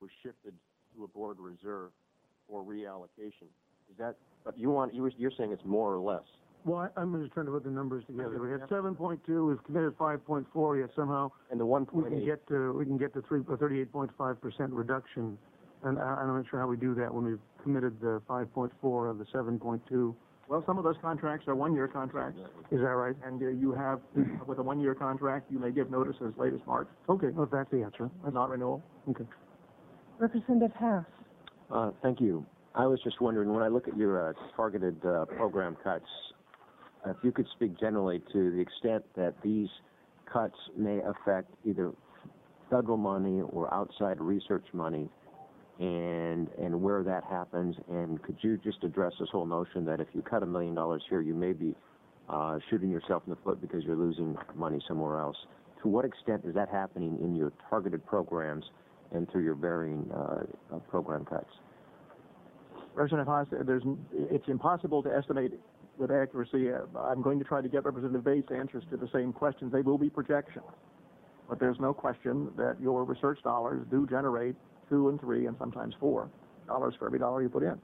was shifted to a board reserve for reallocation. Is that? But you're saying it's more or less. Well, I'm just trying to put the numbers together. We had 7.2. We've committed 5.4. Yet somehow, and the 1.8 we can get to 38.5% reduction. And I'm not sure how we do that when we've committed the 5.4 of the 7.2. Well, some of those contracts are one-year contracts. Is that right? And you have, with a one-year contract, you may give notice as late as March. Okay, well, that's the answer. That's not renewal. Okay. Representative Haas. Thank you. I was just wondering, when I look at your targeted program cuts, if you could speak generally to the extent that these cuts may affect either federal money or outside research money, and where that happens, and could you just address this whole notion that if you cut $1 million here, you may be shooting yourself in the foot because you're losing money somewhere else? To what extent is that happening in your targeted programs and through your varying program cuts? Representative Haas, it's impossible to estimate with accuracy. I'm going to try to get Representative Bates answers to the same questions. They will be projections. But there's no question that your research dollars do generate $2 and $3 and sometimes $4 for every dollar you put in.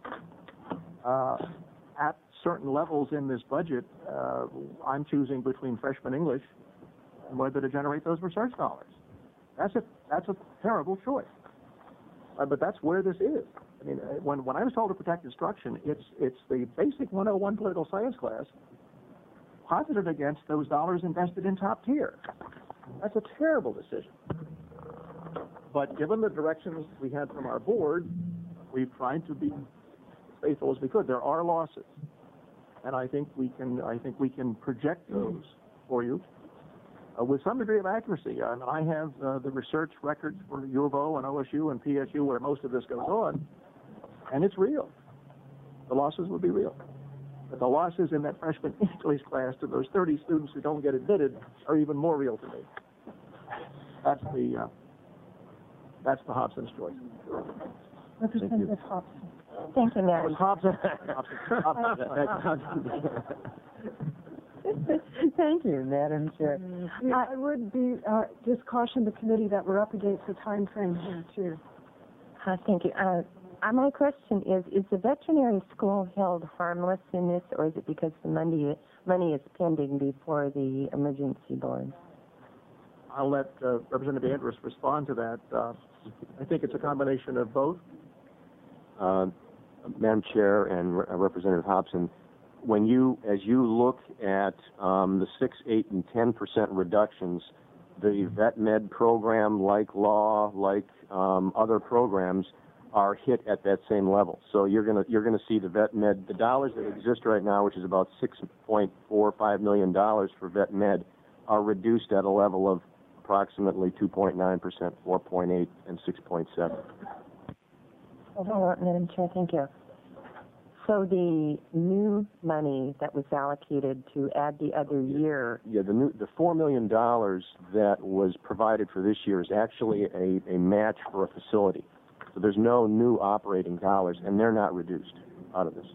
At certain levels in this budget, I'm choosing between freshman English and whether to generate those research dollars. That's a terrible choice. But that's where this is. I mean, when I was told to protect instruction, it's the basic 101 political science class posited against those dollars invested in top tier. That's a terrible decision. But given the directions we had from our board, we've tried to be as faithful as we could. There are losses, and I think we can project those for you with some degree of accuracy. And I have the research records for U of O and OSU and PSU where most of this goes on, and it's real. The losses would be real. But the losses in that freshman English class to those 30 students who don't get admitted are even more real to me. That's the Hobson's choice. Representative Hobson. Thank you, Madam. Hobson. Thank you, Madam Chair. I would be just caution the committee that we're up against the time frame here too. Thank you. My question is the veterinary school held harmless in this, or is it because the money is pending before the emergency board? I'll let Representative Andrus respond to that. I think it's a combination of both. Madam Chair and Representative Hobson, as you look at the 6, 8, and 10% reductions, the vet med program, like law, like other programs, are hit at that same level. So you're gonna see the vet med, the dollars that exist right now, which is about $6.45 million for vet med, are reduced at a level of approximately 2.9%, 4.8, and 6.7. Madam Chair, thank you. So the new money that was allocated to add the other year. Yeah, the $4 million that was provided for this year is actually a match for a facility. So there's no new operating dollars, and they're not reduced out of this.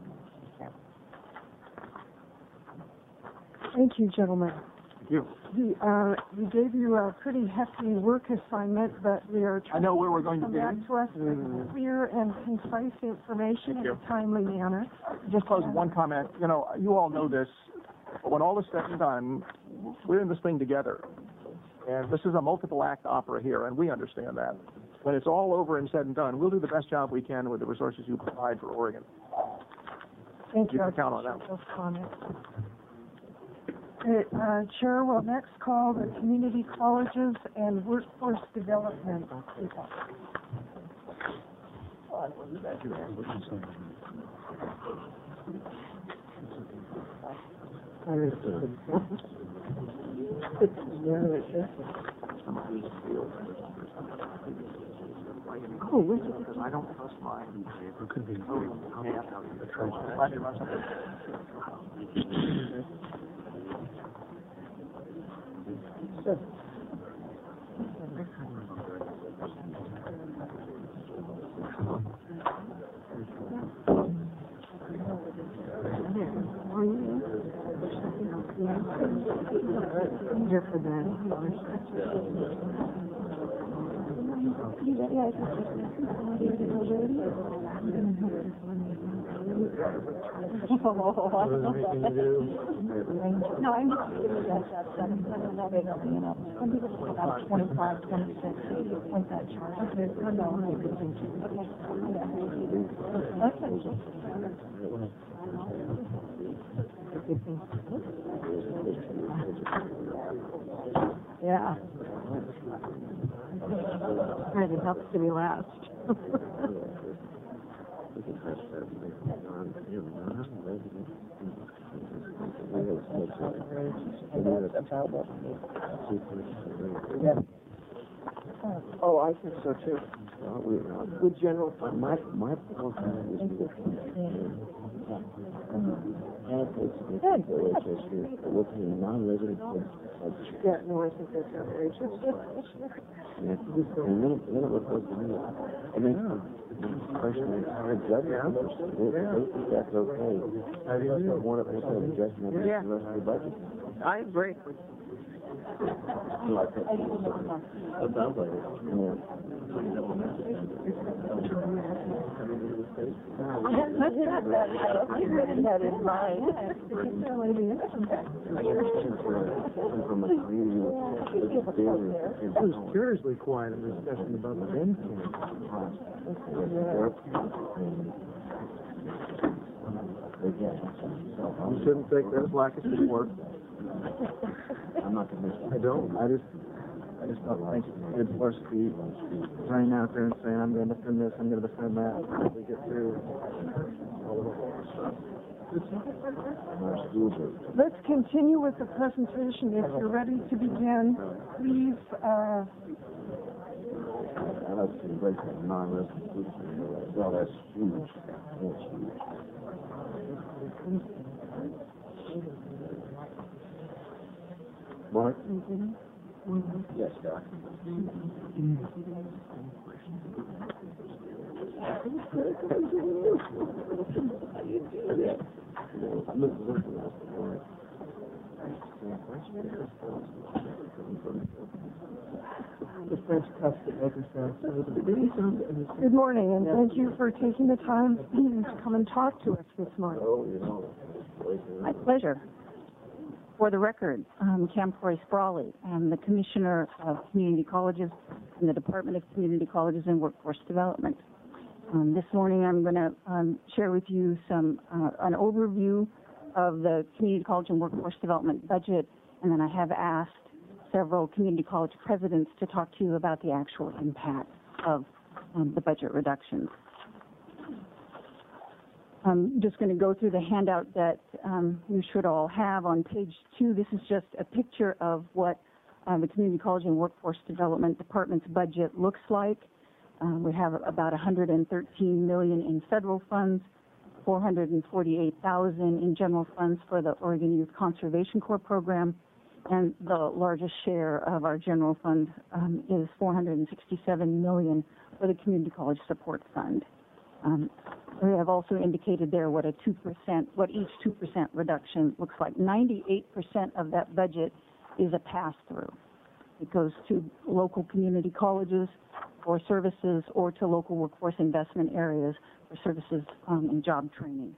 Thank you, gentlemen. Thank you. We gave you a pretty hefty work assignment, but we are trying I know where we're going to come be. back to us with clear and concise information in a timely manner. Just close with one comment. You know, you all know this, but when all is said and done, we're in this thing together. And this is a multiple act opera here, and we understand that. When it's all over and said and done, we'll do the best job we can with the resources you provide for Oregon. Thank you. You can count on that. Those comments. Chair will next call the community colleges and workforce development people. Oh, because I don't trust mine. It could be. Here for that. No, I'm just curious. Some people say about 25, 26, like that chart. Okay. Yeah. Right, it helps to be last. Oh, I think so too. With general fund, My program is with the non-resident yeah, no, I think that's outrageous. and then it was supposed to be, and then the question is, how to judge it. They think that's okay. They want to make an adjustment to the rest of the budget. I agree. Like that. That sounds like it. Yeah. That is mine. I was curiously quiet in the discussion about the bin. You shouldn't take that as lack of support. I'm not convinced. I don't. I just don't think it's worth Steve running out there and saying, I'm going to defend this, I'm going to defend that. We get through all of the stuff. Let's continue with the presentation. If you're ready to begin, please, I like to break that non-resident food. Well, that's huge. That's huge. Mark? Yes, Doc. The French cuffs that make us good morning, and thank you for taking the time to come and talk to us this morning. My pleasure. For the record, I'm Camcory Sprawley. I'm the Commissioner of Community Colleges in the Department of Community Colleges and Workforce Development. This morning I'm going to share with you an overview of the Community College and Workforce Development budget, and then I have asked several community college presidents to talk to you about the actual impact of the budget reductions. I'm just going to go through the handout that you should all have on page 2. This is just a picture of what the Community College and Workforce Development Department's budget looks like. We have about $113 million in federal funds, $448,000 in general funds for the Oregon Youth Conservation Corps program, and the largest share of our general fund is $467 million for the Community College Support Fund. We have also indicated there what each 2% reduction looks like. 98% of that budget is a pass-through. It goes to local community colleges for services or to local workforce investment areas for services and job training.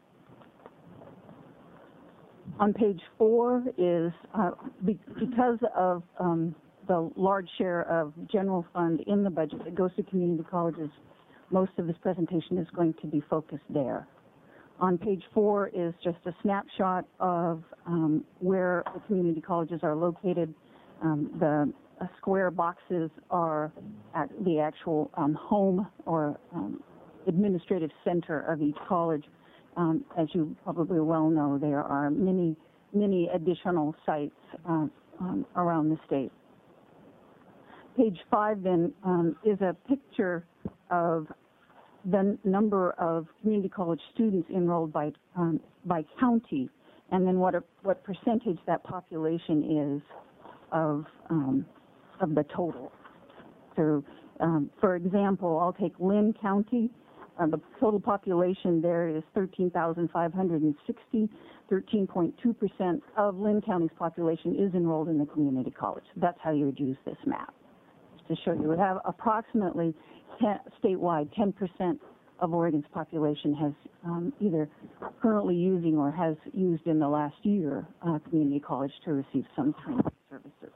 On page 4 is, because of the large share of general fund in the budget that goes to community colleges, most of this presentation is going to be focused there. On page 4 is just a snapshot of where the community colleges are located. The square boxes are at the actual home or administrative center of each college. As you probably well know, there are many additional sites around the state. Page 5 then is a picture of the number of community college students enrolled by county, and then what percentage that population is of the total. So, for example, I'll take Lynn County. The total population there is 13,560. 13.2% of Lynn County's population is enrolled in the community college. That's how you would use this map. to show you. We have approximately statewide 10% of Oregon's population has either currently using or has used in the last year community college to receive some training services.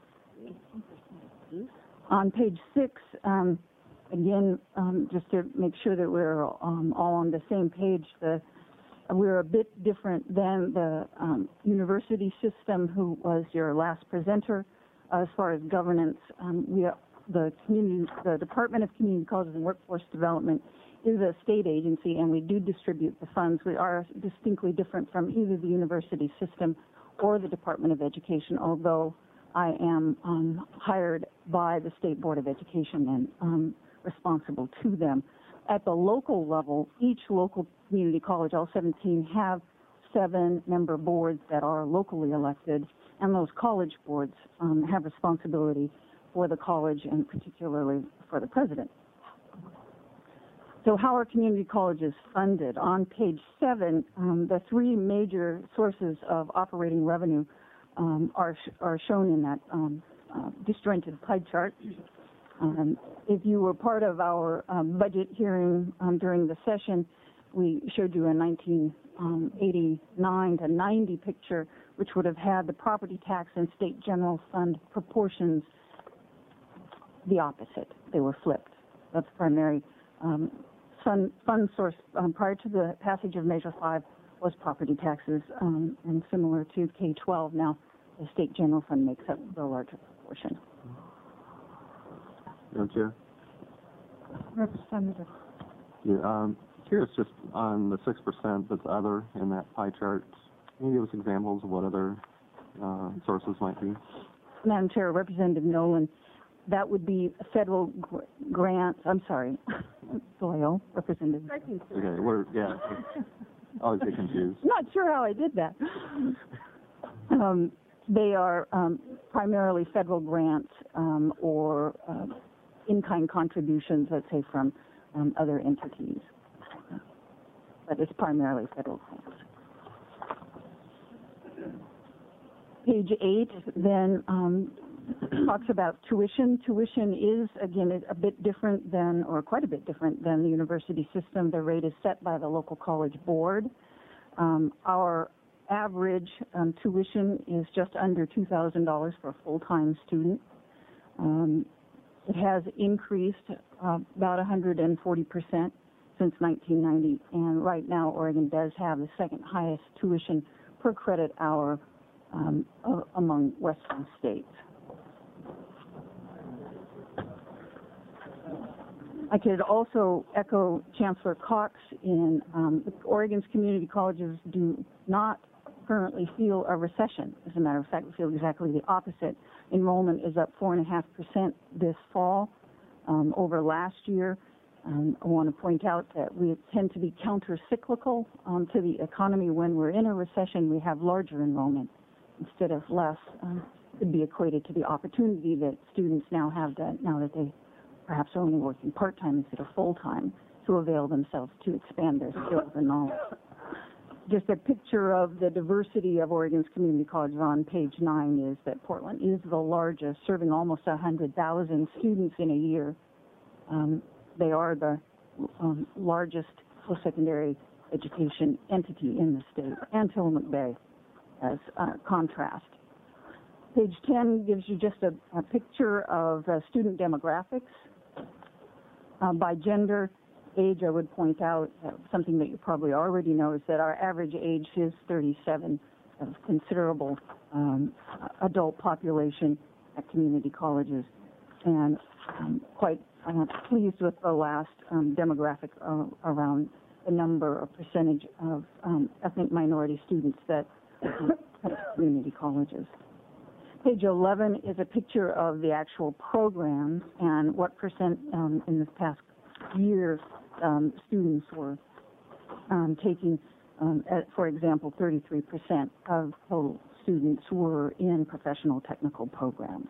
On page 6, again, just to make sure that we're all on the same page, we're a bit different than the university system, who was your last presenter. As far as governance, the Department of Community Colleges and Workforce Development is a state agency, and we do distribute the funds. We are distinctly different from either the university system or the Department of Education, although I am hired by the State Board of Education and responsible to them. At the local level, each local community college, all 17, have 7-member boards that are locally elected, and those college boards have responsibility for the college and particularly for the president. So how are community colleges funded? On page 7, the 3 major sources of operating revenue are shown in that disjointed pie chart. If you were part of our budget hearing during the session, we showed you a 1989 to 90 picture, which would have had the property tax and state general fund proportions the opposite. They were flipped. That's primary fund source prior to the passage of Measure 5 was property taxes, and similar to K-12, now the state general fund makes up the larger proportion. Madam Chair? Representative. Yeah, curious just on the 6% that's other in that pie chart. Can you give us examples of what other sources might be? Madam Chair, Representative Nolan, that would be federal grants. I'm sorry, Doyle, Representative. Okay, always get confused. Not sure how I did that. They are primarily federal grants or in-kind contributions, let's say, from other entities. But it's primarily federal grants. Page 8 then talks about tuition. Tuition is, again, a bit different than, or quite a bit different than the university system. The rate is set by the local college board. Our average tuition is just under $2,000 for a full-time student. It has increased about 140% since 1990, and right now Oregon does have the second highest tuition per credit hour among Western states. I could also echo Chancellor Cox in Oregon's community colleges do not currently feel a recession. As a matter of fact, we feel exactly the opposite. Enrollment is up 4.5% this fall over last year. I want to point out that we tend to be counter-cyclical to the economy. When we're in a recession, we have larger enrollment instead of less. Could be equated to the opportunity that students now have now that they perhaps are only working part-time instead of full-time to avail themselves to expand their skills and knowledge. Just a picture of the diversity of Oregon's community colleges on page 9 is that Portland is the largest, serving almost 100,000 students in a year. They are the largest post-secondary education entity in the state, and Tillamook Bay as contrast. Page 10 gives you just a picture of student demographics. By gender, age, I would point out something that you probably already know is that our average age is 37, a considerable adult population at community colleges, and quite pleased with the last demographic around the number or percentage of ethnic minority students that at community colleges. Page 11 is a picture of the actual programs and what percent in this past year students were taking. For example, 33% of total students were in professional technical programs.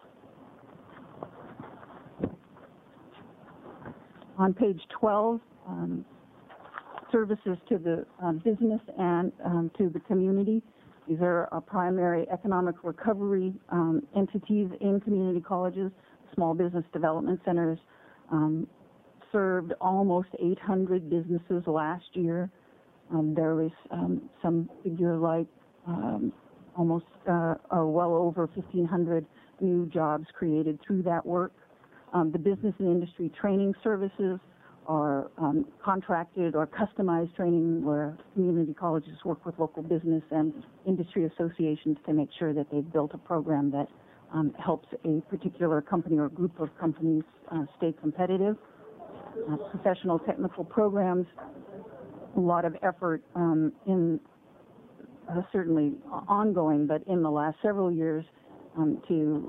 On page 12, services to the business and to the community. These are primary economic recovery entities in community colleges. small business development centers served almost 800 businesses last year. There was some figure like almost well over 1,500 new jobs created through that work. The business and industry training services are contracted or customized training where community colleges work with local business and industry associations to make sure that they've built a program that helps a particular company or group of companies stay competitive. Professional technical programs, a lot of effort in certainly ongoing, but in the last several years to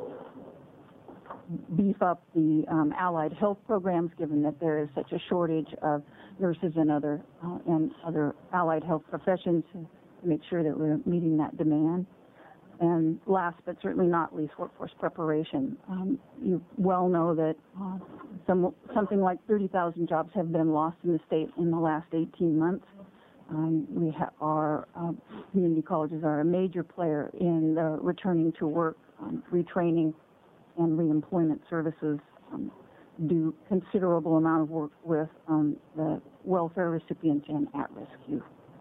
beef up the allied health programs, given that there is such a shortage of nurses and other allied health professions, to make sure that we're meeting that demand. And last but certainly not least, workforce preparation. You well know that something like 30,000 jobs have been lost in the state in the last 18 months. Our community colleges are a major player in the returning to work, retraining, and reemployment services. Do considerable amount of work with the welfare recipients and at-risk youth.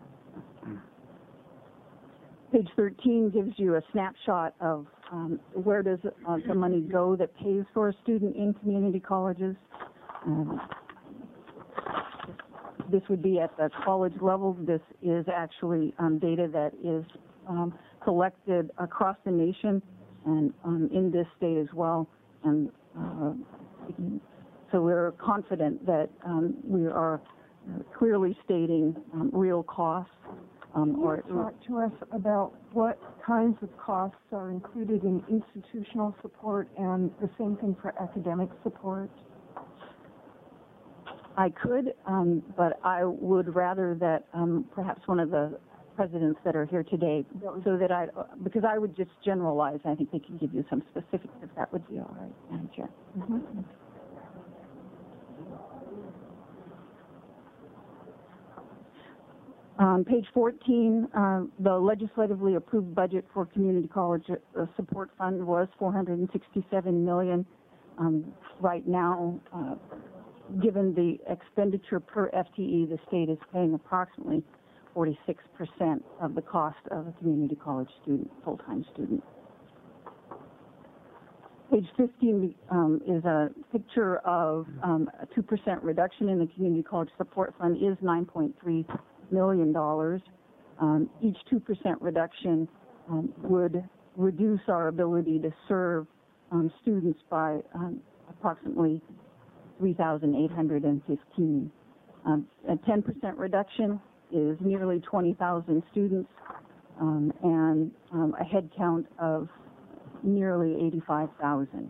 Page 13 gives you a snapshot of where does the money go that pays for a student in community colleges. This would be at the college level. This is actually data that is collected across the nation and in this state as well. And so we're confident that we are clearly stating real costs. Can you talk to us about what kinds of costs are included in institutional support and the same thing for academic support? I could, but I would rather that perhaps one of the presidents that are here today, so that because I would just generalize. I think they can give you some specifics if that would be all right, Madam Chair. Mm-hmm. Page 14, the legislatively approved budget for community college support fund was $467 million. Right now, given the expenditure per FTE, the state is paying approximately 46% of the cost of a community college student, full-time student. Page 15 is a picture of a 2% reduction in the community college support fund is $9.3 million. Each 2% reduction would reduce our ability to serve students by approximately 3,815. A 10% reduction is nearly 20,000 students and a head count of nearly 85,000.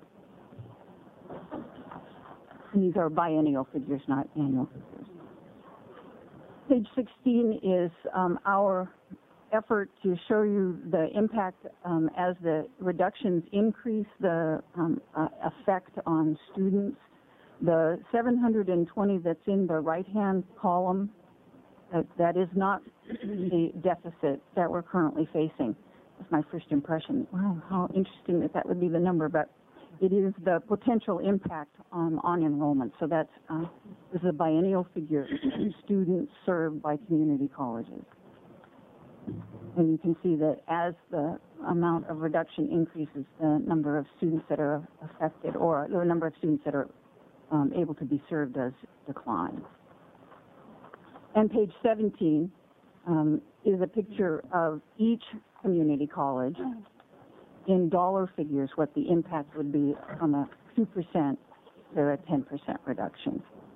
These are biennial figures, not annual figures. Page 16 is our effort to show you the impact as the reductions increase the effect on students. The 720 that's in the right-hand column, that is not the deficit that we're currently facing. That's my first impression. Wow, how interesting that would be the number, but it is the potential impact on enrollment. So that's this is a biennial figure, students served by community colleges. And you can see that as the amount of reduction increases, the number of students that are affected, or the number of students that are able to be served does decline. And page 17 is a picture of each community college in dollar figures, what the impact would be from a 2% to a 10% reduction.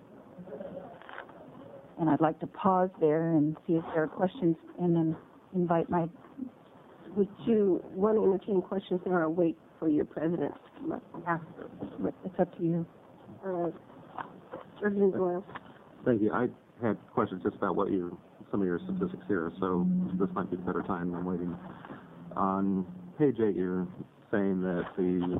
And I'd like to pause there and see if there are questions, and then invite my... Would you want to entertain questions there or wait for your president to come up after? It's up to you. President Doyle. Thank you. I had questions just about some of your statistics here, so this might be a better time than waiting. On page 8, you're saying that the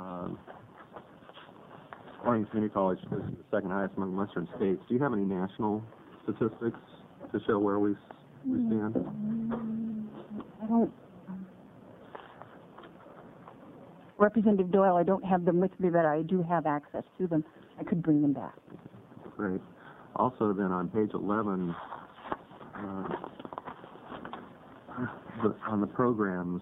Oregon Community College is the second highest among Western states. Do you have any national statistics to show where we stand? I don't. Representative Doyle, I don't have them with me, but I do have access to them. I could bring them back. Great. Also, then on page 11, on the programs,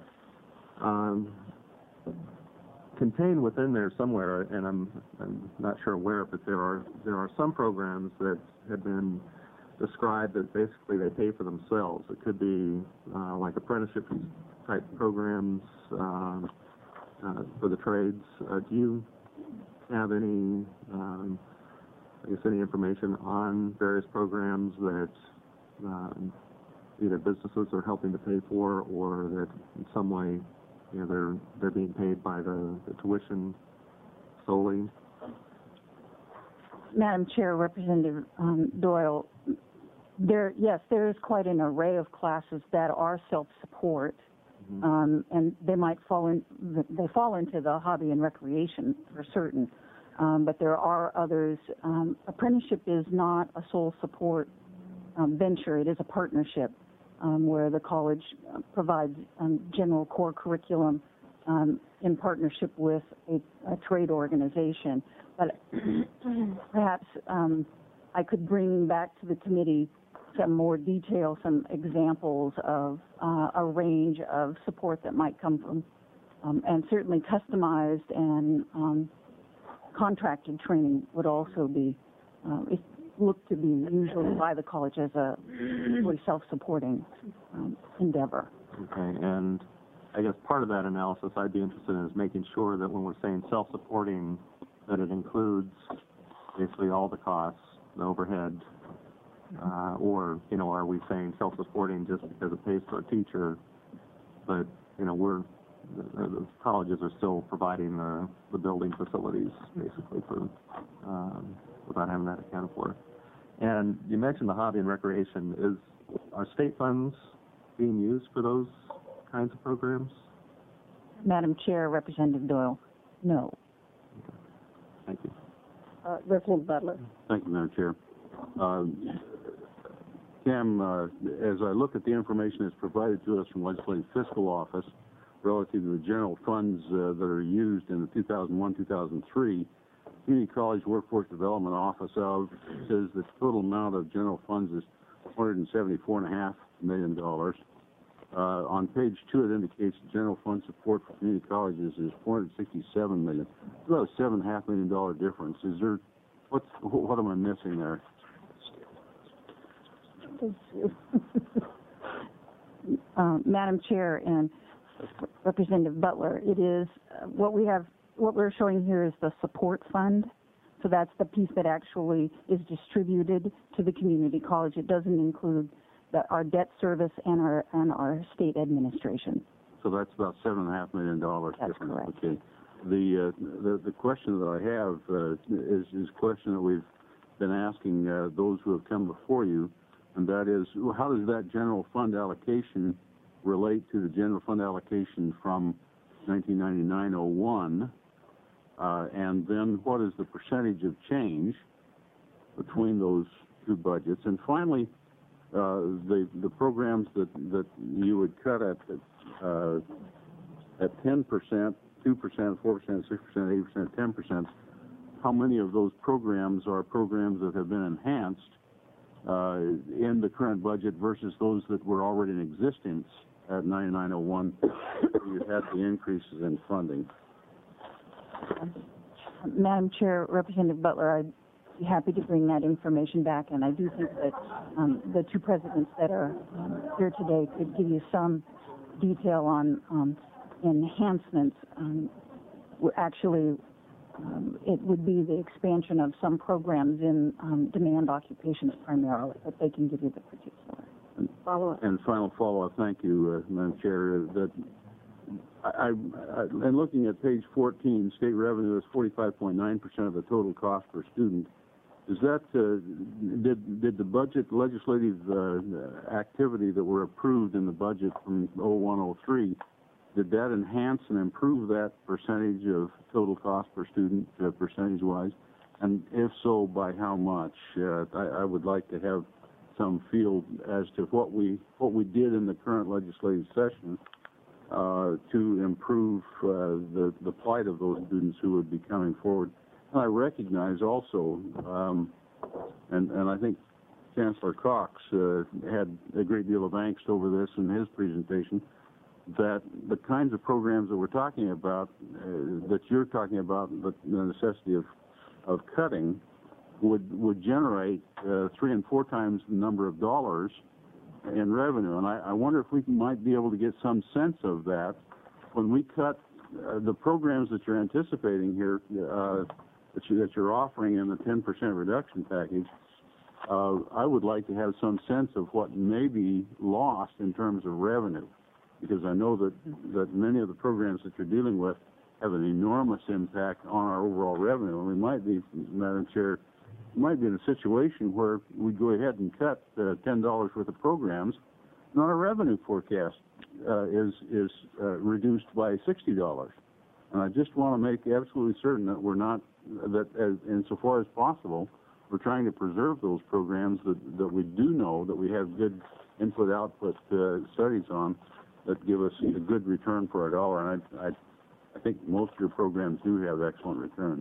contained within there somewhere, and I'm not sure where, but there are some programs that have been described that basically they pay for themselves. It could be like apprenticeship type programs for the trades. Do you have any, any information on various programs that either businesses are helping to pay for, or that in some way, they're being paid by the tuition solely? Madam Chair, Representative Doyle, there is quite an array of classes that are self-support, and they fall into the hobby and recreation for certain. But there are others. Apprenticeship is not a sole support venture. It is a partnership where the college provides general core curriculum in partnership with a trade organization. But perhaps I could bring back to the committee some more detail, some examples of a range of support that might come from, and certainly customized and contracted training would also be looked to be usually by the college as a really self-supporting endeavor. Okay, and I guess part of that analysis I'd be interested in is making sure that when we're saying self-supporting, that it includes basically all the costs, the overhead, or, are we saying self-supporting just because it pays for a teacher, but, the colleges are still providing the building facilities, basically, for without having that accounted for. And you mentioned the hobby and recreation. Are state funds being used for those kinds of programs? Madam Chair, Representative Doyle, no. Okay. Thank you. Representative Butler. Thank you, Madam Chair. Cam, as I look at the information that's provided to us from Legislative Fiscal Office relative to the general funds that are used in the 2001-2003, Community College Workforce Development Office says the total amount of general funds is $174.5 million. On page 2, it indicates the general fund support for community colleges is $467 million. It's about a $7.5 million difference. What am I missing there? Madam Chair and Representative Butler, it is what we're showing here is the support fund. So that's the piece that actually is distributed to the community college. It doesn't include our debt service and our state administration. So that's about $7.5 million difference. That's correct. Okay. The question that I have is a question that we've been asking those who have come before you, and that is, how does that general fund allocation relate to the general fund allocation from 1999-01, and then what is the percentage of change between those two budgets? And finally, the programs that you would cut at 10%, 2%, 4%, 6%, 8%, 10%, how many of those programs are programs that have been enhanced in the current budget versus those that were already in existence at 9901, where you had the increases in funding? Madam Chair, Representative Butler, I'd be happy to bring that information back, and I do think that the two presidents that are here today could give you some detail on enhancements. Actually, it would be the expansion of some programs in demand occupations primarily, but they can give you the particular follow-up. And final follow-up, thank you, Madam Chair. That and looking at page 14, state revenue is 45.9% of the total cost per student. Is that did the budget legislative activity that were approved in the budget from 01-03, did that enhance and improve that percentage of total cost per student percentage-wise? And if so, by how much? I would like to have some feel as to what we did in the current legislative session to improve the plight of those students who would be coming forward. And I recognize also, and I think Chancellor Cox had a great deal of angst over this in his presentation, that the kinds of programs that we're talking about, that you're talking about, the necessity of cutting, would generate 3 and 4 times the number of dollars in revenue. And I wonder if we might be able to get some sense of that when we cut the programs that you're anticipating here, that you're offering in the 10% reduction package. I would like to have some sense of what may be lost in terms of revenue, because I know that many of the programs that you're dealing with have an enormous impact on our overall revenue. And we might be, Madam Chair, might be in a situation where we go ahead and cut $10 worth of programs, and our revenue forecast is reduced by $60. And I just want to make absolutely certain that we're not, that as insofar as possible, we're trying to preserve those programs that we do know that we have good input-output studies on that give us a good return for our dollar. And I think most of your programs do have excellent returns.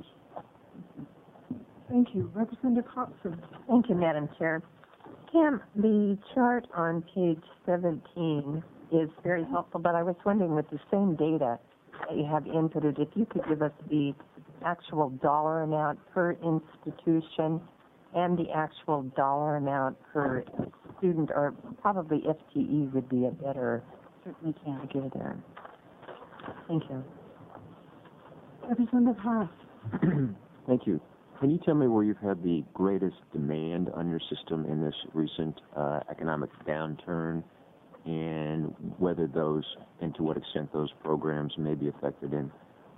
Thank you. Representative Hobson. Thank you, Madam Chair. Cam, the chart on page 17 is very helpful, but I was wondering, with the same data that you have inputted, if you could give us the actual dollar amount per institution and the actual dollar amount per student, or probably FTE would be a better figure there. Thank you. Representative Haas. Thank you. Can you tell me where you've had the greatest demand on your system in this recent economic downturn, and whether those, and to what extent those programs may be affected in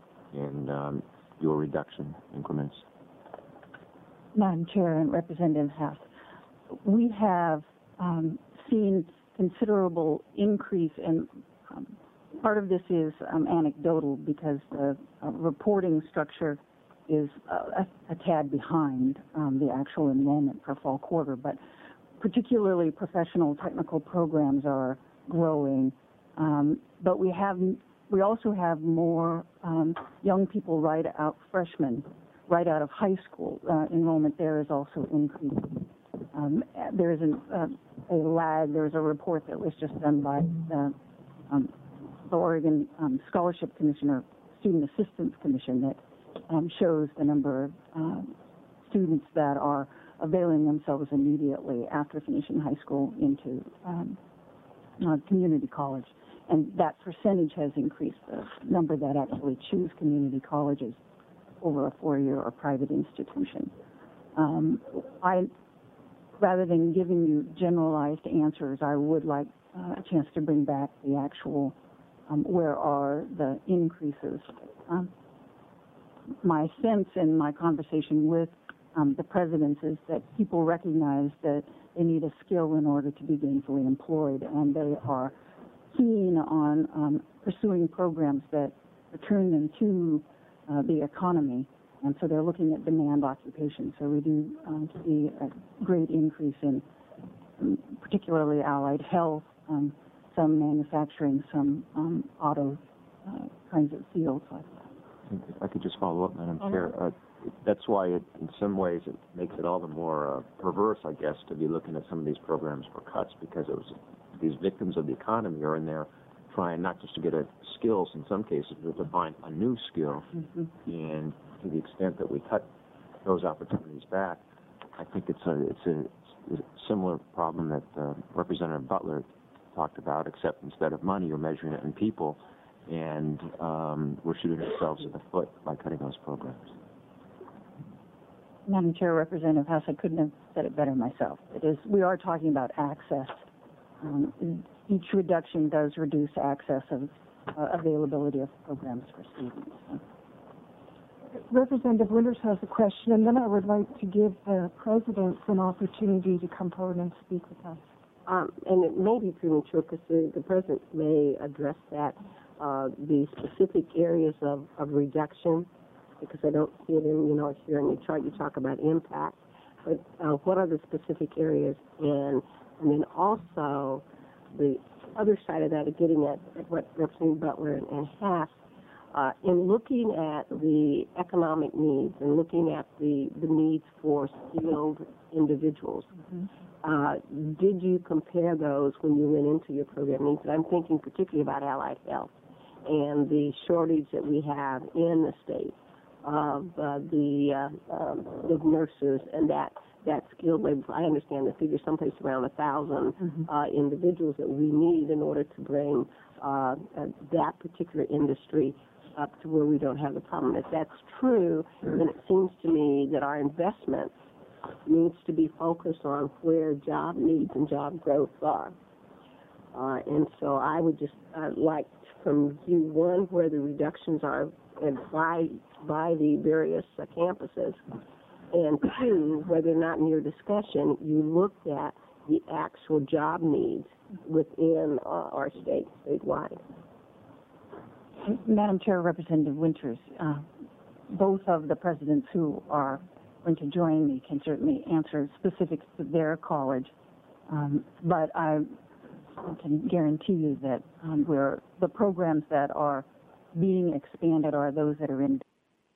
your reduction increments? Madam Chair and Representative Haas, we have seen considerable increase, and part of this is anecdotal because the reporting structure is a tad behind the actual enrollment per fall quarter, but particularly professional technical programs are growing. But we also have more young people freshmen right out of high school. Enrollment there is also increasing. There is a lag. There's a report that was just done by the Oregon Scholarship Commission, or Student Assistance Commission, that shows the number of students that are availing themselves immediately after finishing high school into community college. And that percentage has increased, the number that actually choose community colleges over a 4-year or private institution. Rather than giving you generalized answers, I would like a chance to bring back the actual where are the increases. My sense in my conversation with the presidents is that people recognize that they need a skill in order to be gainfully employed, and they are keen on pursuing programs that return them to the economy, and so they're looking at demand occupations. So we do see a great increase in particularly allied health, some manufacturing, some auto kinds of fields like that. If I could just follow up, Madam Chair, that's why in some ways it makes it all the more perverse, I guess, to be looking at some of these programs for cuts, because it was these victims of the economy are in there trying not just to get skills in some cases, but to find a new skill. Mm-hmm. And to the extent that we cut those opportunities back, I think it's a similar problem that Representative Butler talked about, except instead of money, you're measuring it in people. And we're shooting ourselves in the foot by cutting those programs. Madam Chair, Representative House, I couldn't have said it better myself. We are talking about access. Each reduction does reduce access of availability of programs for students. Representative Winters has a question, and then I would like to give the President an opportunity to come forward and speak with us. And it may be premature because the President may address that. The specific areas of reduction, because I don't see it in, here in your chart, you talk about impact, but what are the specific areas, and then also the other side of that, of getting at what Representative Butler and Hass, in looking at the economic needs and looking at the needs for skilled individuals, did you compare those when you went into your program needs? And I'm thinking particularly about allied health and the shortage that we have in the state of the nurses and that skilled labor. I understand the figure someplace around 1,000 individuals that we need in order to bring that particular industry up to where we don't have the problem. If that's true, then it seems to me that our investment needs to be focused on where job needs and job growth are. And so I would just like from you, one, where the reductions are by the various campuses, and two, whether or not in your discussion you looked at the actual job needs within our state, statewide. Madam Chair, Representative Winters, both of the presidents who are going to join me can certainly answer specifics to their college, but I can guarantee you that where the programs that are being expanded are those that are in.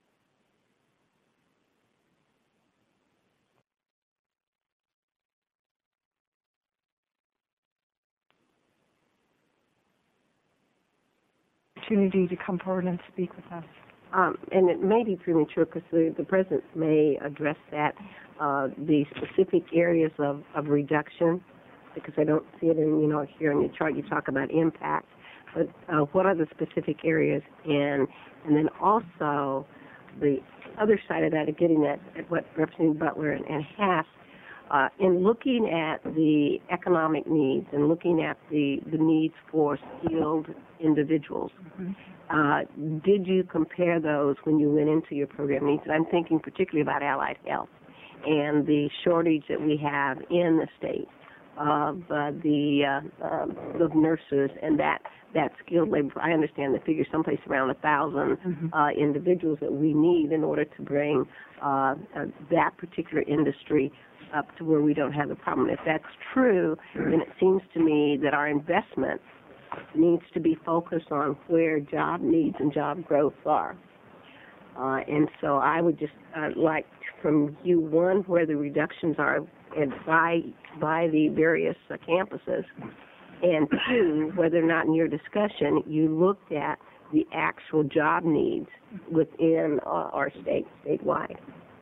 Opportunity to come forward and speak with us. And it may be premature because the President may address that, the specific areas of reduction, because I don't see it in, here in your chart. You talk about impact, but what are the specific areas? And then also the other side of that, of getting at what Representative Butler and Hass, in looking at the economic needs and looking at the needs for skilled individuals, did you compare those when you went into your program needs? And I'm thinking particularly about allied health and the shortage that we have in the state of the nurses and that skilled labor. I understand the figure someplace around 1,000 individuals that we need in order to bring that particular industry up to where we don't have the problem. If that's true, then it seems to me that our investment needs to be focused on where job needs and job growth are. And so I would just like from you, one, where the reductions are by the various campuses, and two, whether or not in your discussion you looked at the actual job needs within our state, statewide.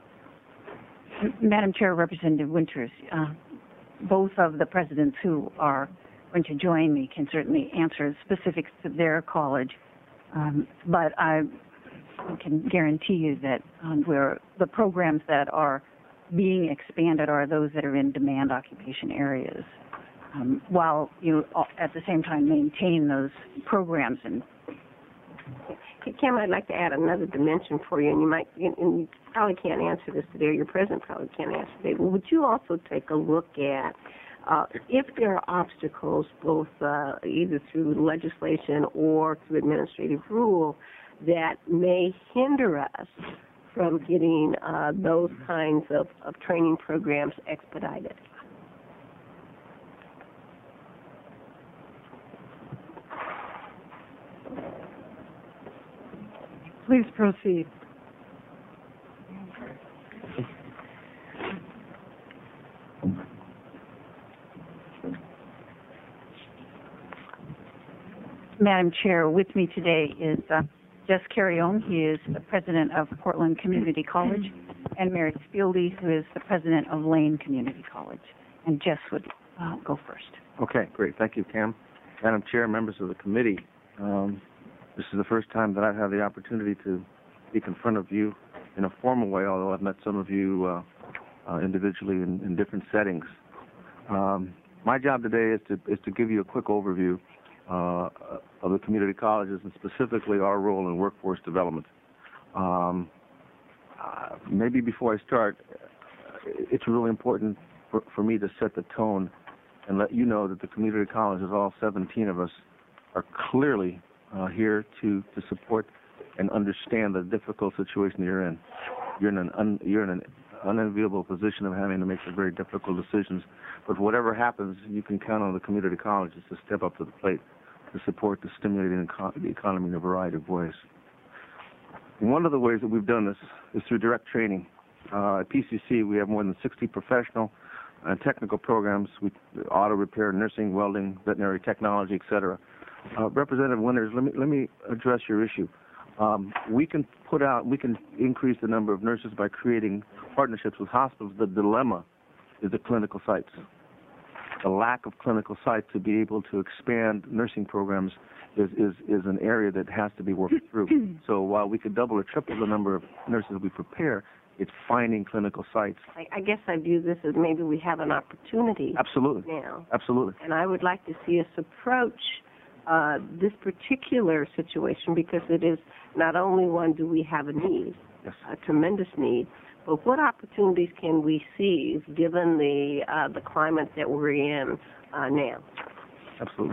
Madam Chair, Representative Winters, both of the presidents who are going to join me can certainly answer specifics to their college, but I can guarantee you that where the programs that are being expanded are those that are in demand occupation areas, while you at the same time maintain those programs. And Kim, I'd like to add another dimension for you, and you probably can't answer this today, or your president probably can't answer today, but would you also take a look at if there are obstacles, both either through legislation or through administrative rule, that may hinder us from getting those kinds of training programs expedited? Please proceed. Madam Chair, with me today is Jess Carrione. He is the president of Portland Community College, and Mary Spieldy, who is the president of Lane Community College. And Jess would go first. Okay, great. Thank you, Cam. Madam Chair, members of the committee, this is the first time that I've had the opportunity to speak in front of you in a formal way, although I've met some of you individually in different settings. My job today is to give you a quick overview of the community colleges and specifically our role in workforce development. Maybe before I start, it's really important for me to set the tone and let you know that the community colleges, all 17 of us, are clearly here to support and understand the difficult situation you're in. You're in unenviable position of having to make some very difficult decisions. But whatever happens, you can count on the community colleges to step up to the plate to support the stimulating the economy in a variety of ways. One of the ways that we've done this is through direct training. At PCC, we have more than 60 professional and technical programs, auto repair, nursing, welding, veterinary technology, etc. Representative Winters, let me address your issue. We can increase the number of nurses by creating partnerships with hospitals. The dilemma is the clinical sites. The lack of clinical sites to be able to expand nursing programs is an area that has to be worked through. So while we could double or triple the number of nurses we prepare, it's finding clinical sites. I guess I view this as maybe we have an opportunity. Absolutely. Now. Absolutely. And I would like to see us approach this particular situation, because it is not only one, do we have a need, yes, a tremendous need, but what opportunities can we seize given the climate that we're in now? Absolutely.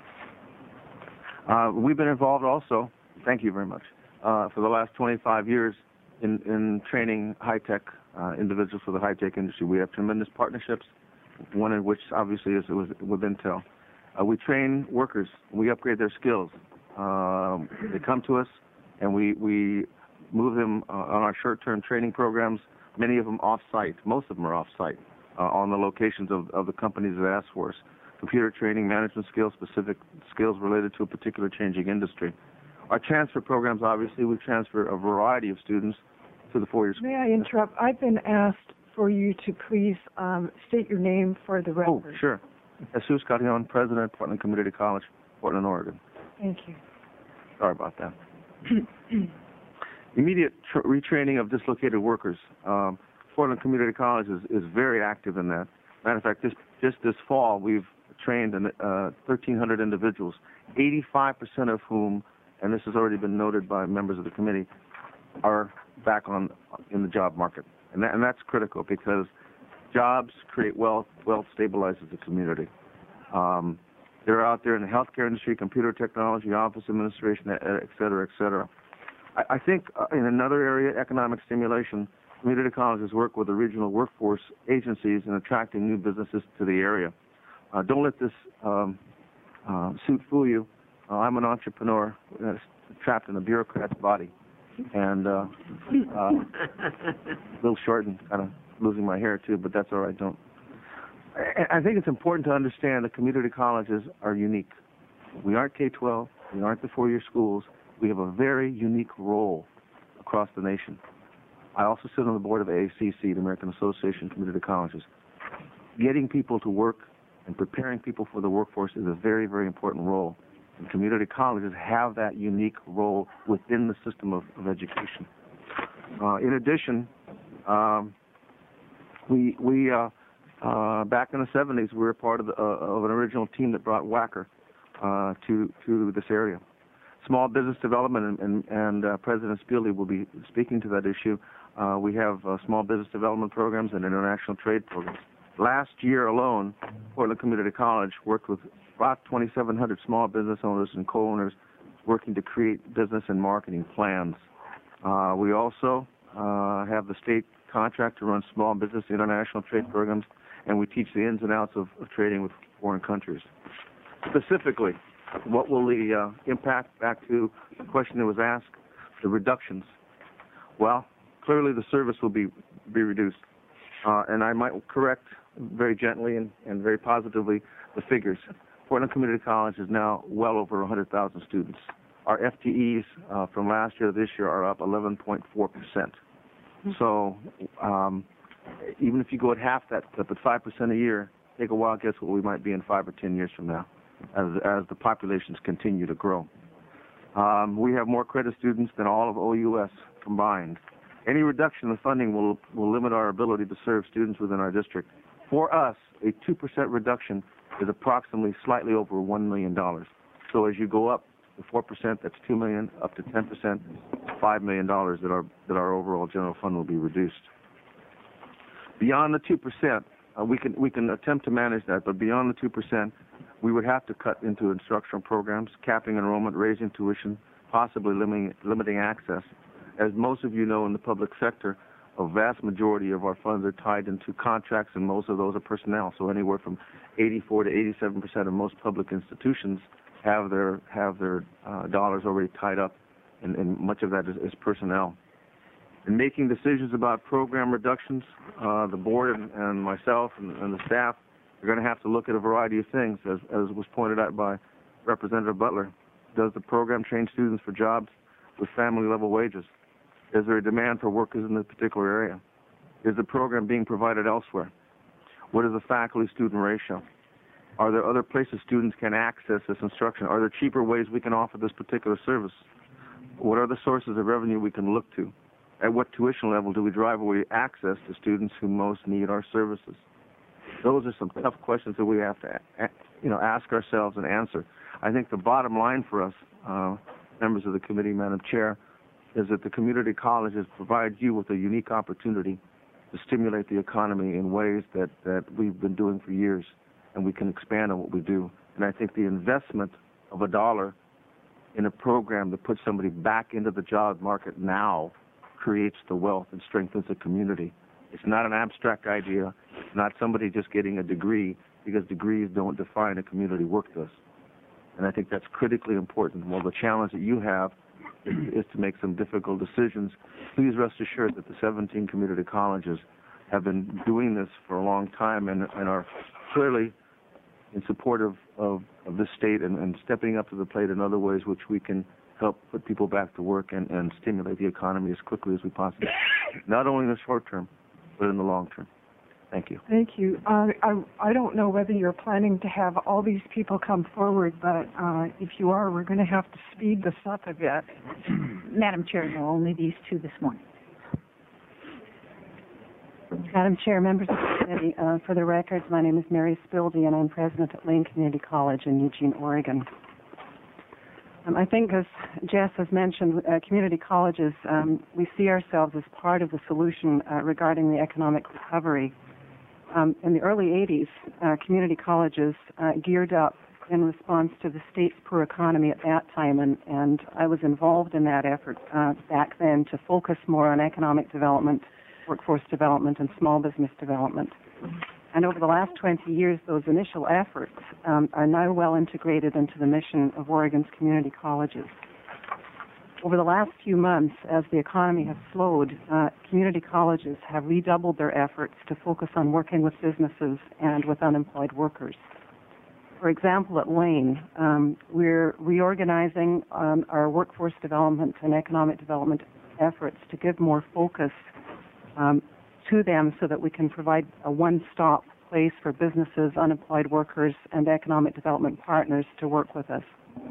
We've been involved also, thank you very much, for the last 25 years in training high-tech individuals for the high-tech industry. We have tremendous partnerships, one in which obviously is with Intel. We train workers. We upgrade their skills. They come to us, and we move them on our short-term training programs, many of them off-site. Most of them are off-site on the locations of the companies that ask for us. Computer training, management skills, specific skills related to a particular changing industry. Our transfer programs, obviously, we transfer a variety of students to the four-year school. May I interrupt? I've been asked for you to please state your name for the record. Oh, sure. Jesus Carrion, President, Portland Community College, Portland, Oregon. Thank you. Sorry about that. Immediate retraining of dislocated workers. Portland Community College is very active in that. Matter of fact, just this fall, we've trained 1,300 individuals, 85% of whom, and this has already been noted by members of the committee, are back in the job market. And that's critical, because jobs create wealth, wealth stabilizes the community. They're out there in the healthcare industry, computer technology, office administration, et cetera, et cetera. I think in another area, economic stimulation, community colleges work with the regional workforce agencies in attracting new businesses to the area. Don't let this suit fool you. I'm an entrepreneur trapped in a bureaucrat's body, and a little short and kind of losing my hair too, but that's all right. I think it's important to understand that community colleges are unique. We aren't K-12. We aren't the four-year schools. We have a very unique role across the nation. I also sit on the board of AACC, the American Association of Community Colleges. Getting people to work and preparing people for the workforce is a very, very important role. And community colleges have that unique role within the system of education. In addition, we back in the 70s, we were part of an original team that brought WACR to this area. Small business development, and President Spieley will be speaking to that issue. We have small business development programs and international trade programs. Last year alone, Portland Community College worked with about 2,700 small business owners and co-owners working to create business and marketing plans. We also have the state contract to run small business international trade programs, and we teach the ins and outs of trading with foreign countries. Specifically, what will the impact, back to the question that was asked, the reductions? Well, clearly the service will be reduced. And I might correct very gently and very positively the figures. Portland Community College is now well over 100,000 students. Our FTEs from last year to this year are up 11.4%. So even if you go at half that clip, at 5% a year, take a wild guess what we might be in 5 or 10 years from now as the populations continue to grow. We have more credit students than all of OUS combined. Any reduction in the funding will limit our ability to serve students within our district. For us, a 2% reduction is approximately slightly over $1 million. So as you go up to 4%, that's $2 million, up to 10%, $5 million that our overall general fund will be reduced. Beyond the 2%, we can attempt to manage that, but beyond the 2%, we would have to cut into instructional programs, capping enrollment, raising tuition, possibly limiting access. As most of you know, in the public sector, a vast majority of our funds are tied into contracts, and most of those are personnel. So anywhere from 84 to 87% of most public institutions have their dollars already tied up, and much of that is personnel. In making decisions about program reductions, the board and myself and the staff are going to have to look at a variety of things, as was pointed out by Representative Butler. Does the program train students for jobs with family-level wages? Is there a demand for workers in this particular area? Is the program being provided elsewhere? What is the faculty-student ratio? Are there other places students can access this instruction? Are there cheaper ways we can offer this particular service? What are the sources of revenue we can look to? At what tuition level do we drive away access to students who most need our services? Those are some tough questions that we have to, ask ourselves and answer. I think the bottom line for us, members of the committee, Madam Chair, is that the community colleges provide you with a unique opportunity to stimulate the economy in ways that we've been doing for years, and we can expand on what we do. And I think the investment of $1 in a program that puts somebody back into the job market now creates the wealth and strengthens the community. It's not an abstract idea. It's not somebody just getting a degree, because degrees don't define a community work does. And I think that's critically important. Well, the challenge that you have is to make some difficult decisions. Please rest assured that the 17 community colleges have been doing this for a long time and are clearly in support of this state and stepping up to the plate in other ways which we can help put people back to work and stimulate the economy as quickly as we possibly can, not only in the short term, but in the long term. Thank you. Thank you. I don't know whether you're planning to have all these people come forward, but if you are, we're going to have to speed this up a bit. Madam Chair, no, only these two this morning. Madam Chair, members of the committee, for the record, my name is Mary Spildy, and I'm president at Lane Community College in Eugene, Oregon. I think, as Jess has mentioned, community colleges, we see ourselves as part of the solution regarding the economic recovery. In the early 80s, community colleges geared up in response to the state's poor economy at that time, and I was involved in that effort back then to focus more on economic development, workforce development, and small business development. And over the last 20 years, those initial efforts are now well integrated into the mission of Oregon's community colleges. Over the last few months, as the economy has slowed, community colleges have redoubled their efforts to focus on working with businesses and with unemployed workers. For example, at Lane, we're reorganizing our workforce development and economic development efforts to give more focus to them so that we can provide a one-stop place for businesses, unemployed workers, and economic development partners to work with us.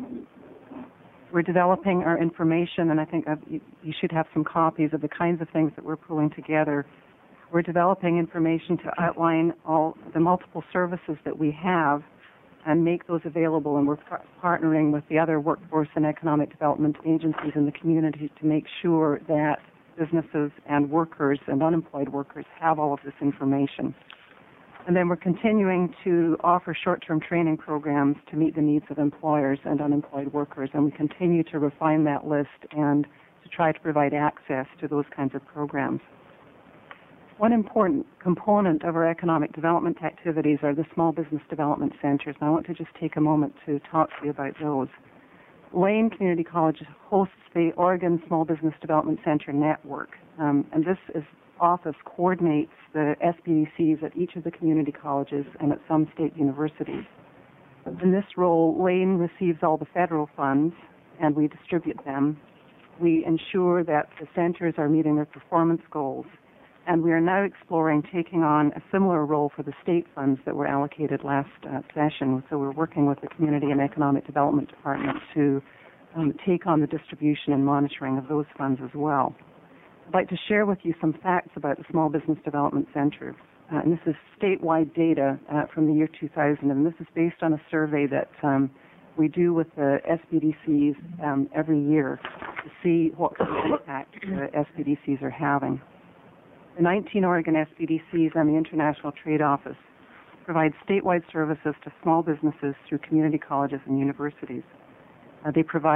We're developing our information, and I think you should have some copies of the kinds of things that we're pulling together. We're developing information to outline all the multiple services that we have and make those available, and we're partnering with the other workforce and economic development agencies in the community to make sure that businesses and workers and unemployed workers have all of this information. And then we're continuing to offer short-term training programs to meet the needs of employers and unemployed workers, and we continue to refine that list and to try to provide access to those kinds of programs. One important component of our economic development activities are the small business development centers, and I want to just take a moment to talk to you about those. Lane Community College hosts the Oregon Small Business Development Center Network, and this office coordinates the SBDCs at each of the community colleges and at some state universities. In this role, Lane receives all the federal funds, and we distribute them. We ensure that the centers are meeting their performance goals, and we are now exploring taking on a similar role for the state funds that were allocated last session. So we're working with the Community and Economic Development Department to take on the distribution and monitoring of those funds as well. I'd like to share with you some facts about the Small Business Development Center. And this is statewide data from the year 2000, and this is based on a survey that we do with the SBDCs every year to see what kind of impact the SBDCs are having. The 19 Oregon SBDCs and the International Trade Office provide statewide services to small businesses through community colleges and universities. They provide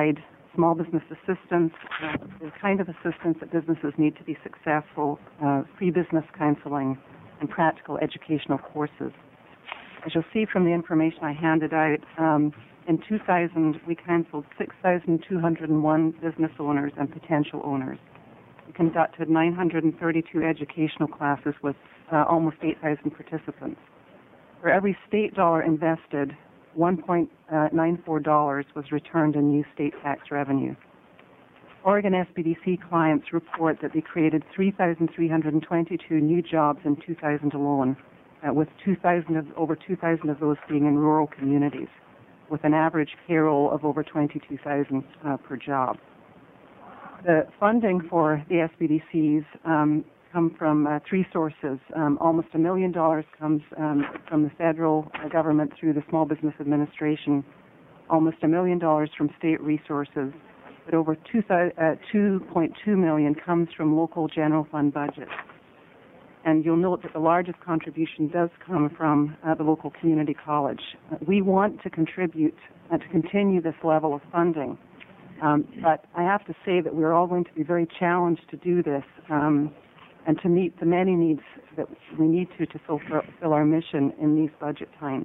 small business assistance, the kind of assistance that businesses need to be successful, free business counseling, and practical educational courses. As you'll see from the information I handed out, in 2000 we counseled 6,201 business owners and potential owners. We conducted 932 educational classes with almost 8,000 participants. For every state dollar invested, $1.94 was returned in new state tax revenue. Oregon SBDC clients report that they created 3,322 new jobs in 2000 alone, with over 2,000 of those being in rural communities, with an average payroll of over $22,000 per job. The funding for the SBDCs come from three sources. Almost $1 million comes from the federal government through the Small Business Administration, almost $1 million from state resources, but over $2.2 million comes from local general fund budgets. And you'll note that the largest contribution does come from the local community college. We want to contribute to continue this level of funding, but I have to say that we're all going to be very challenged to do this and to meet the many needs that we need to fulfill our mission in these budget times.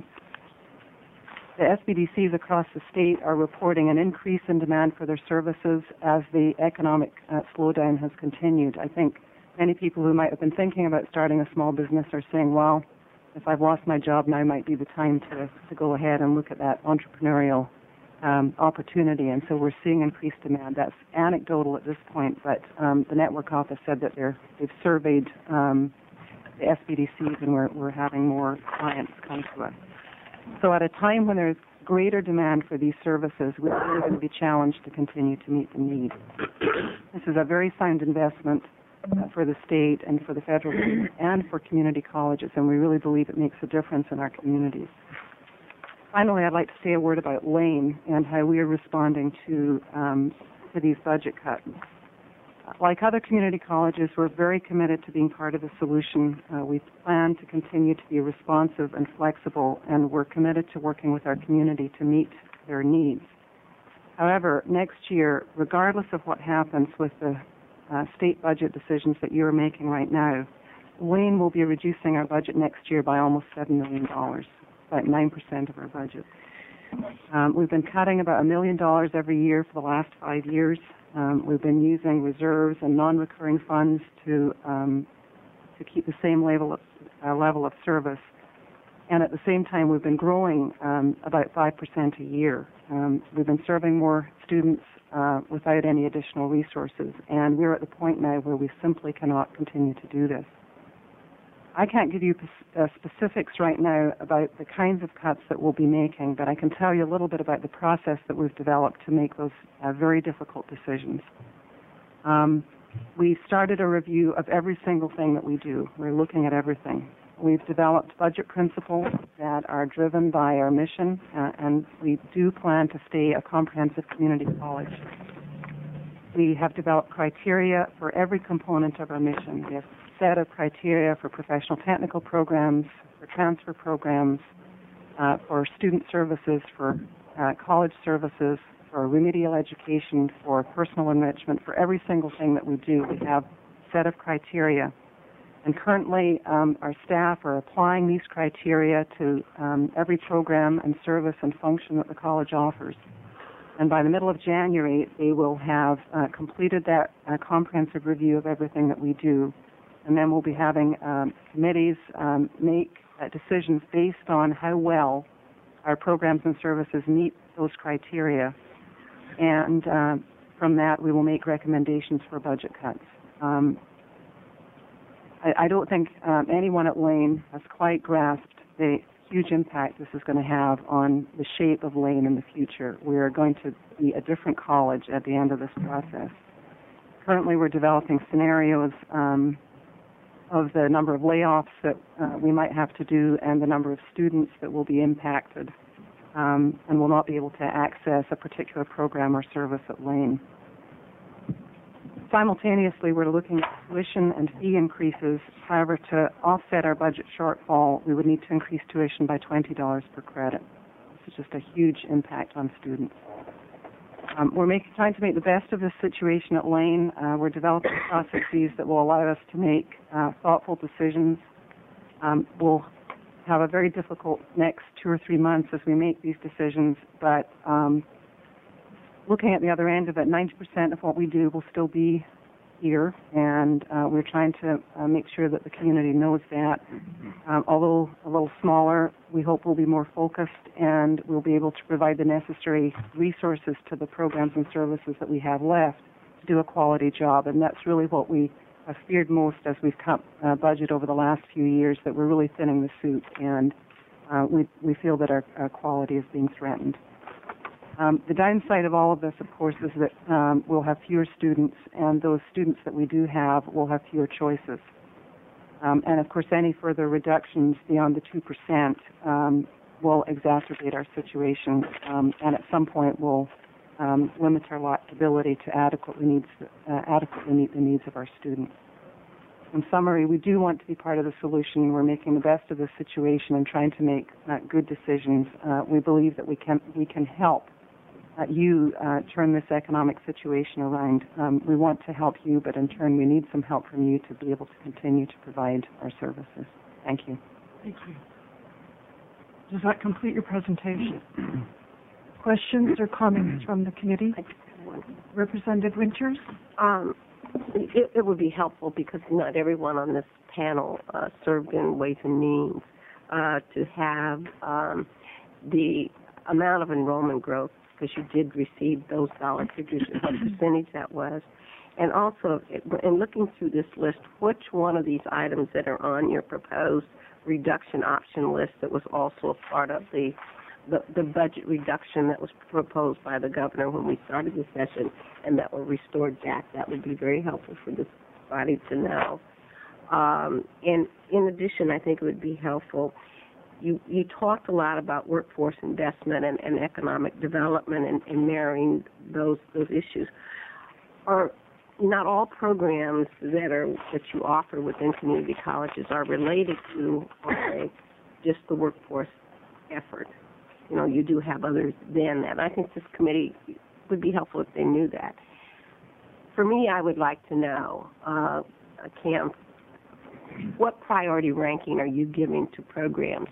The SBDCs across the state are reporting an increase in demand for their services as the economic slowdown has continued. I think many people who might have been thinking about starting a small business are saying, well, if I've lost my job, now might be the time to go ahead and look at that entrepreneurial opportunity. And so we're seeing increased demand. That's anecdotal at this point, but the network office said that they've surveyed the SBDCs, and we're having more clients come to us. So at a time when there's greater demand for these services, we're really going to be challenged to continue to meet the need. This is a very sound investment for the state and for the federal government and for community colleges, and we really believe it makes a difference in our communities. Finally, I'd like to say a word about Lane and how we are responding to these budget cuts. Like other community colleges, we're very committed to being part of the solution. We plan to continue to be responsive and flexible, and we're committed to working with our community to meet their needs. However, next year, regardless of what happens with the state budget decisions that you're making right now, Lane will be reducing our budget next year by almost $7 million, about 9% of our budget. We've been cutting about $1 million every year for the last 5 years. We've been using reserves and non-recurring funds to keep the same level of service, and at the same time we've been growing about 5% a year. We've been serving more students without any additional resources, and we're at the point now where we simply cannot continue to do this. I can't give you specifics right now about the kinds of cuts that we'll be making, but I can tell you a little bit about the process that we've developed to make those very difficult decisions. We started a review of every single thing that we do. We're looking at everything. We've developed budget principles that are driven by our mission, and we do plan to stay a comprehensive community college. We have developed criteria for every component of our mission. We have set of criteria for professional technical programs, for transfer programs, for student services, for college services, for remedial education, for personal enrichment. For every single thing that we do, we have a set of criteria. And currently, our staff are applying these criteria to every program and service and function that the college offers. And by the middle of January, they will have completed that comprehensive review of everything that we do. And then we'll be having committees make decisions based on how well our programs and services meet those criteria. And from that, we will make recommendations for budget cuts. I don't think anyone at Lane has quite grasped the huge impact this is going to have on the shape of Lane in the future. We are going to be a different college at the end of this process. Currently, we're developing scenarios of the number of layoffs that we might have to do and the number of students that will be impacted and will not be able to access a particular program or service at Lane. Simultaneously, we're looking at tuition and fee increases. However, to offset our budget shortfall, we would need to increase tuition by $20 per credit. This is just a huge impact on students. We're trying to make the best of this situation at Lane. We're developing processes that will allow us to make thoughtful decisions. We'll have a very difficult next 2 or 3 months as we make these decisions, but looking at the other end of it, 90% of what we do will still be here, and we're trying to make sure that the community knows that. Although a little smaller, we hope we'll be more focused, and we'll be able to provide the necessary resources to the programs and services that we have left to do a quality job, and that's really what we have feared most as we've cut budget over the last few years, that we're really thinning the suit, and we feel that our quality is being threatened. The downside of all of this, of course, is that we'll have fewer students, and those students that we do have will have fewer choices. And, of course, any further reductions beyond the 2% will exacerbate our situation, and at some point will limit our ability to adequately meet the needs of our students. In summary, we do want to be part of the solution. We're making the best of the situation and trying to make good decisions. We believe that we can help you turn this economic situation around. We want to help you, but in turn we need some help from you to be able to continue to provide our services. Thank you. Thank you. Does that complete your presentation? Questions or comments from the committee? Representative Winters? It would be helpful, because not everyone on this panel served in Ways and Means, to have the amount of enrollment growth, because you did receive those dollar figures and what percentage that was. And also, in looking through this list, which one of these items that are on your proposed reduction option list that was also a part of the budget reduction that was proposed by the governor when we started the session, and that were restored back, that would be very helpful for this body to know. And in addition, I think it would be helpful, you talked a lot about workforce investment and economic development and marrying those issues. Not all programs that you offer within community colleges are related to just the workforce effort. You know, you do have others than that. I think this committee would be helpful if they knew that. For me, I would like to know, Cam, what priority ranking are you giving to programs?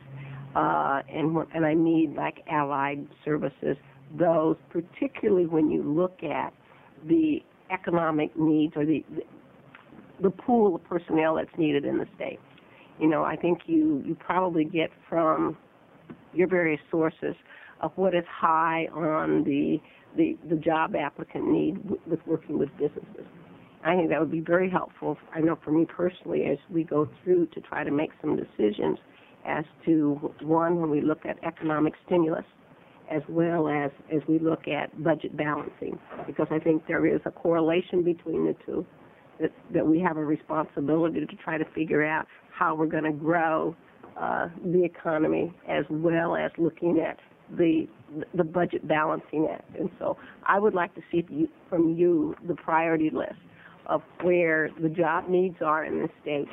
And I mean like allied services, those particularly when you look at the economic needs or the pool of personnel that's needed in the state. You know, I think you probably get from your various sources of what is high on the job applicant need with working with businesses. I think that would be very helpful, I know for me personally, as we go through to try to make some decisions as to, one, when we look at economic stimulus, as well as we look at budget balancing, because I think there is a correlation between the two, that we have a responsibility to try to figure out how we're going to grow the economy, as well as looking at the budget balancing it. And so I would like to see from you the priority list of where the job needs are in the state,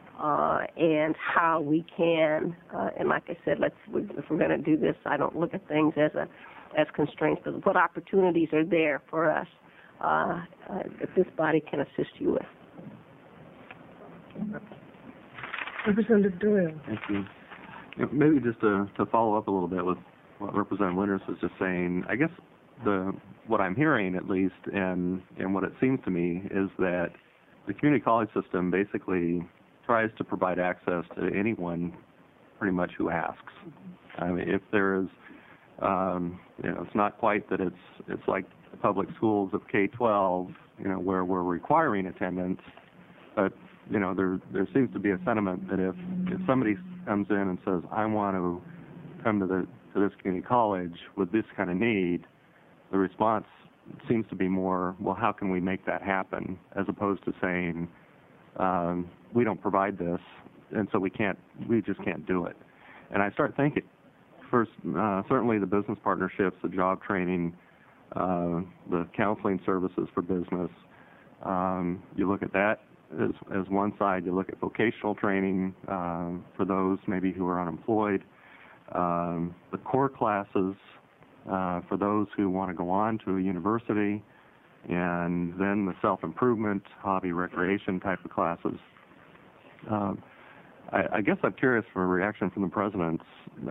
and how we can, and like I said, if we're going to do this, I don't look at things as constraints, but what opportunities are there for us that this body can assist you with. Representative Doyle. Thank you. Maybe just to follow up a little bit with what Representative Winters was just saying, I guess what I'm hearing, at least, and what it seems to me, is that the community college system basically tries to provide access to anyone pretty much who asks. I mean, if there is, it's not quite that it's like the public schools of K-12, where we're requiring attendance, but, there seems to be a sentiment that if somebody comes in and says, I want to come to this community college with this kind of need, the response seems to be more, well, how can we make that happen, as opposed to saying, we don't provide this, and so we just can't do it. And I start thinking, first, certainly the business partnerships, the job training, the counseling services for business. You look at that as one side. You look at vocational training for those maybe who are unemployed. The core classes, for those who want to go on to a university, and then the self-improvement, hobby, recreation type of classes. I guess I'm curious for a reaction from the presidents.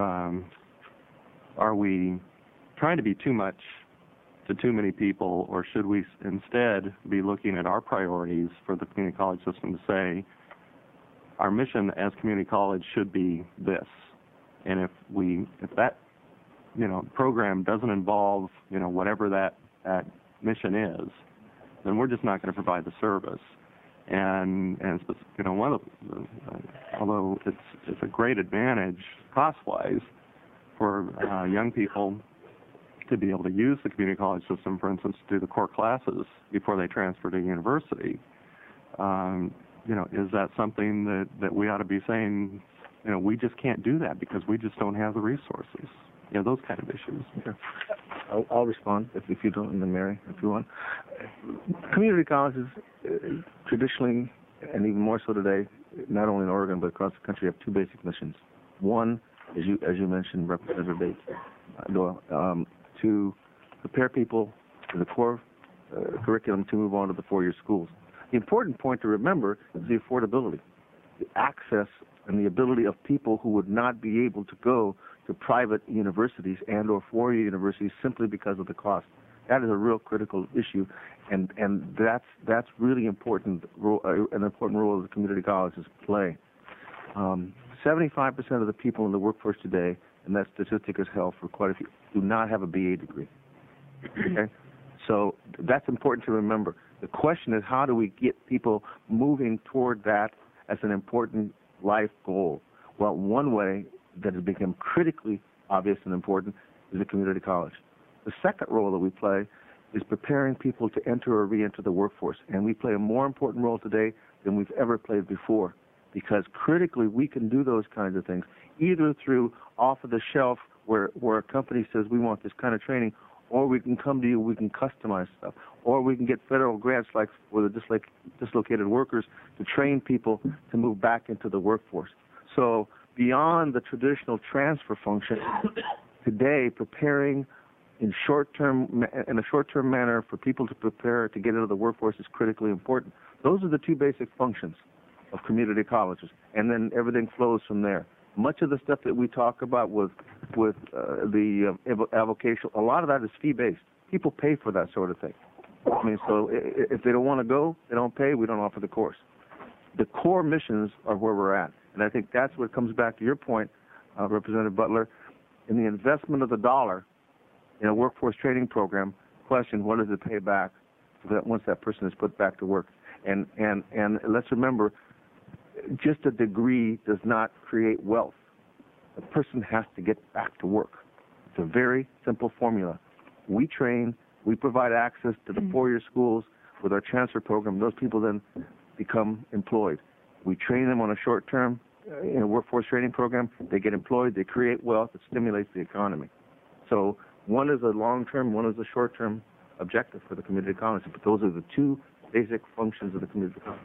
Are we trying to be too much to too many people, or should we instead be looking at our priorities for the community college system to say, our mission as community college should be this, and if that program doesn't involve whatever that mission is, then we're just not going to provide the service. And one of although it's a great advantage cost-wise for young people to be able to use the community college system, for instance, to do the core classes before they transfer to university. Is that something that we ought to be saying, we just can't do that because we just don't have the resources? Those kind of issues. Okay. I'll respond if you don't, and then Mary, if you want. Community colleges traditionally, and even more so today, not only in Oregon but across the country, have two basic missions. One, as you mentioned, Representative Bates, to prepare people to the core curriculum to move on to the four-year schools. The important point to remember is the affordability, the access and the ability of people who would not be able to go to private universities and or four-year universities simply because of the cost. That is a real critical issue, and that's really important an important role that the community colleges play. 75% of the people in the workforce today, and that statistic is held for quite a few, do not have a BA degree. Okay, so that's important to remember. The question is, how do we get people moving toward that as an important life goal? Well, one way that has become critically obvious and important is a community college. The second role that we play is preparing people to enter or re-enter the workforce, and we play a more important role today than we've ever played before, because critically we can do those kinds of things either through off of the shelf where a company says we want this kind of training, or we can come to you, we can customize stuff, or we can get federal grants like for the dislocated workers to train people to move back into the workforce. So beyond the traditional transfer function, today preparing in a short-term manner for people to prepare to get into the workforce is critically important. Those are the two basic functions of community colleges, and then everything flows from there. Much of the stuff that we talk about with the avocational, a lot of that is fee-based. People pay for that sort of thing. I mean, so if they don't want to go, they don't pay, we don't offer the course. The core missions are where we're at, and I think that's what comes back to your point, Representative Butler, in the investment of the dollar in a workforce training program. Question: what does it pay back once that person is put back to work? And let's remember, just a degree does not create wealth. A person has to get back to work. It's a very simple formula. We train, we provide access to the four-year schools with our transfer program. Those people then become employed. We train them on a short-term in a workforce training program. They get employed, they create wealth, it stimulates the economy. So one is a long-term, one is a short-term objective for the community college, but those are the two basic functions of the community college.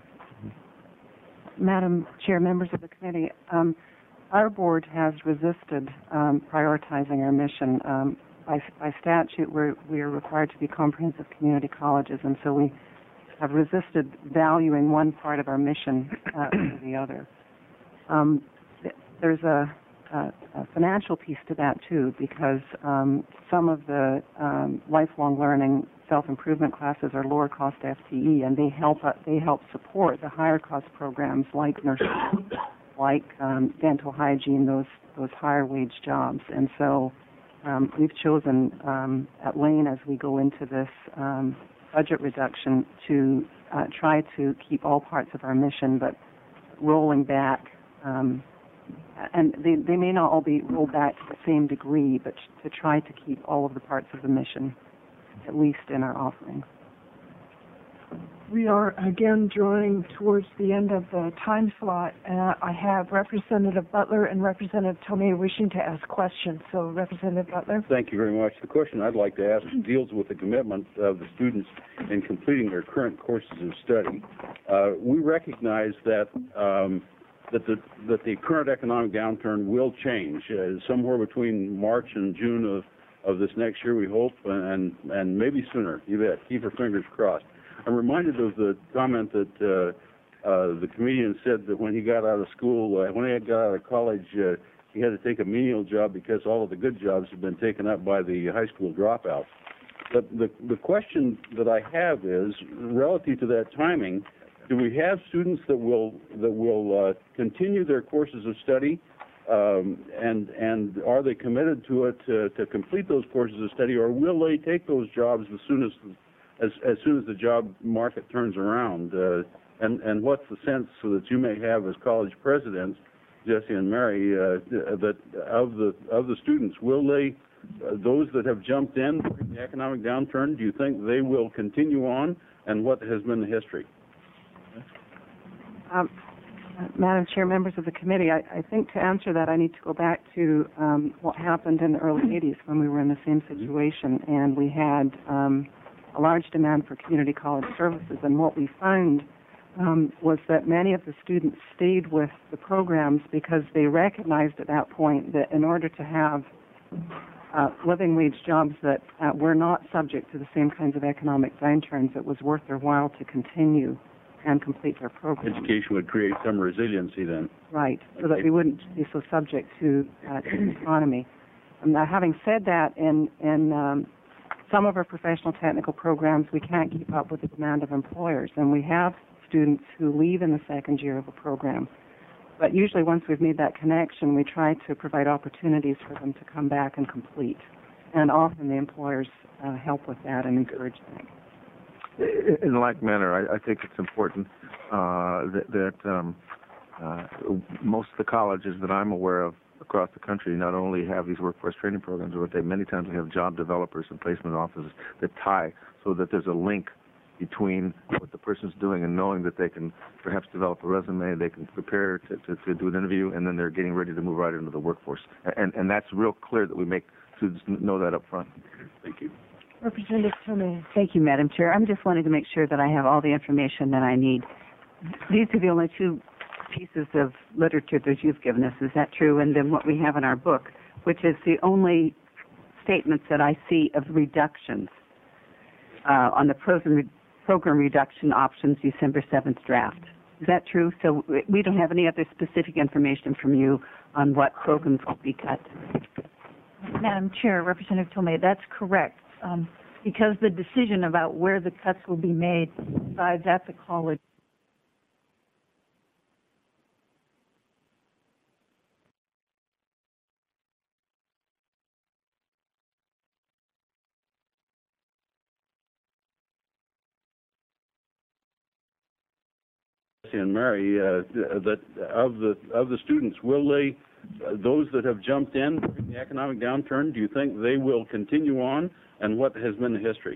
Madam Chair, members of the committee, our board has resisted prioritizing our mission. By statute, we are required to be comprehensive community colleges, and so we have resisted valuing one part of our mission over the other. There's a financial piece to that, too, because some of the lifelong learning self-improvement classes are lower-cost FTE, and they help support the higher-cost programs like nursing, like dental hygiene, those higher-wage jobs. And so we've chosen at Lane, as we go into this budget reduction, to try to keep all parts of our mission, but rolling back, and they may not all be rolled back to the same degree, but to try to keep all of the parts of the mission, at least in our offerings. We are again drawing towards the end of the time slot. I have Representative Butler and Representative Tomei wishing to ask questions. So, Representative Butler. Thank you very much. The question I'd like to ask deals with the commitment of the students in completing their current courses of study. We recognize that that the current economic downturn will change. Somewhere between March and June of this next year, we hope, and maybe sooner. You bet. Keep our fingers crossed. I'm reminded of the comment that the comedian said that when he got out of school, when he got out of college, he had to take a menial job because all of the good jobs had been taken up by the high school dropouts. But the question that I have is, relative to that timing, do we have students that will continue their courses of study, and are they committed to it to complete those courses of study, or will they take those jobs as soon as the job market turns around? And what's the sense that you may have as college presidents, Jesse and Mary, that of the students, will they, those that have jumped in during the economic downturn, do you think they will continue on, and what has been the history? Madam Chair, members of the committee, I think to answer that I need to go back to what happened in the early 80s when we were in the same situation, and we had a large demand for community college services, and what we found was that many of the students stayed with the programs because they recognized at that point that in order to have living wage jobs that were not subject to the same kinds of economic downturns, it was worth their while to continue and complete their program. Education would create some resiliency then. Right, so that we wouldn't be so subject to the economy. Now, having said that, in some of our professional technical programs, we can't keep up with the demand of employers, and we have students who leave in the second year of a program. But usually once we've made that connection, we try to provide opportunities for them to come back and complete. And often the employers help with that and encourage that. In like manner, I think it's important that most of the colleges that I'm aware of across the country not only have these workforce training programs, but they many times have job developers and placement offices that tie so that there's a link between what the person's doing and knowing that they can perhaps develop a resume, they can prepare to do an interview, and then they're getting ready to move right into the workforce. And that's real clear that we make students know that up front. Thank you. Representative Tomei. Thank you, Madam Chair. I'm just wanting to make sure that I have all the information that I need. These are the only two pieces of literature that you've given us. Is that true? And then what we have in our book, which is the only statements that I see of reductions on the program reduction options December 7th draft. Is that true? So we don't have any other specific information from you on what programs will be cut. Madam Chair, Representative Tomei, that's correct. Because the decision about where the cuts will be made decides at the college. And Mary, that of the students, will they, those that have jumped in during the economic downturn, do you think they will continue on, and what has been the history?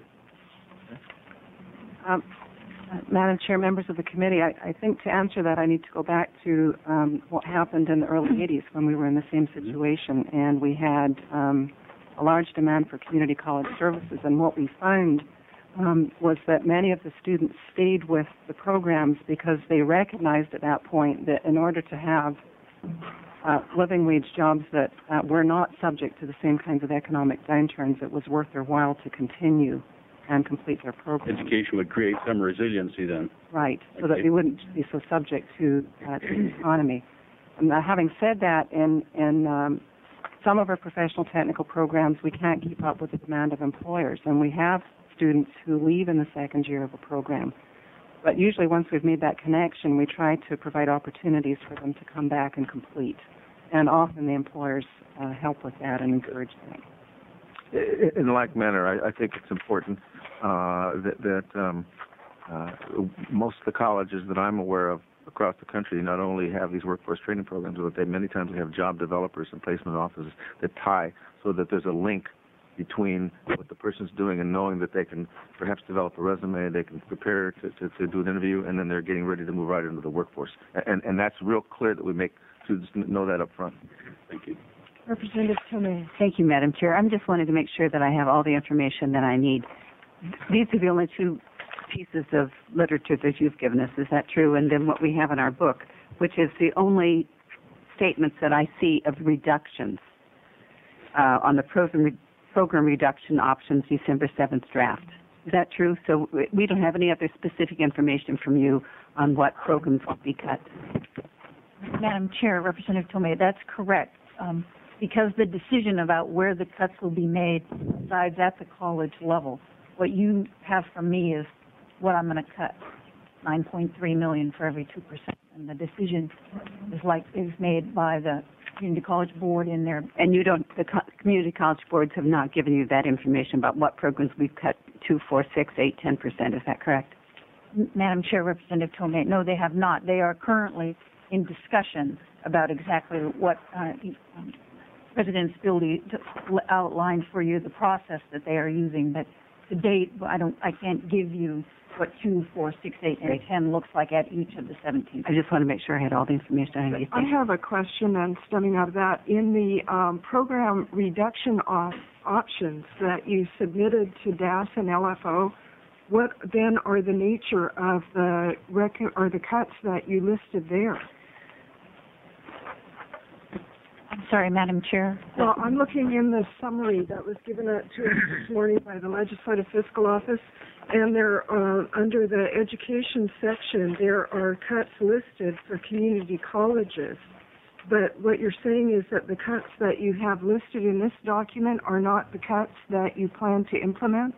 Madam Chair, members of the committee, I think to answer that I need to go back to what happened in the early 80s when we were in the same situation, and we had a large demand for community college services, and what we found was that many of the students stayed with the programs because they recognized at that point that in order to have living wage jobs that were not subject to the same kinds of economic downturns, it was worth their while to continue and complete their program. Education would create some resiliency then. Right, so that we wouldn't be so subject to the economy. And having said that, in some of our professional technical programs, we can't keep up with the demand of employers, and we have students who leave in the second year of a program. But usually once we've made that connection, we try to provide opportunities for them to come back and complete. And often the employers help with that and encourage that. In like manner, I think it's important that most of the colleges that I'm aware of across the country not only have these workforce training programs, but they many times have job developers and placement offices that tie so that there's a link between what the person's doing and knowing that they can perhaps develop a resume, they can prepare to do an interview, and then they're getting ready to move right into the workforce. And that's real clear that we make students know that up front. Thank you. Representative Tomei. Thank you, Madam Chair. I'm just wanting to make sure that I have all the information that I need. These are the only two pieces of literature that you've given us. Is that true? And then what we have in our book, which is the only statements that I see of reductions on the program program reduction options December 7th draft. Is that true? So we don't have any other specific information from you on what programs will be cut. Madam Chair, Representative Tomei, that's correct. Because the decision about where the cuts will be made resides at the college level. What you have from me is what I'm going to cut, $9.3 million for every 2%. And the decision is made by the community college board in their. And you don't, community college boards have not given you that information about what programs we've cut 2, 4, 6, 8, 10%. Is that correct? Madam Chair, Representative Tomei, no, they have not. They are currently in discussion about exactly what President Spildy outlined for you, the process that they are using. But to date, I can't give you what 2, 4, 6, 8, and 10 looks like at each of the 17. I just want to make sure I had all the information I need. I have a question then stemming out of that. In the program reduction options that you submitted to DAS and LFO, what then are the nature of the cuts that you listed there? I'm sorry, Madam Chair. Well, I'm looking in the summary that was given to us this morning by the Legislative Fiscal Office, and there under the education section, there are cuts listed for community colleges. But what you're saying is that the cuts that you have listed in this document are not the cuts that you plan to implement?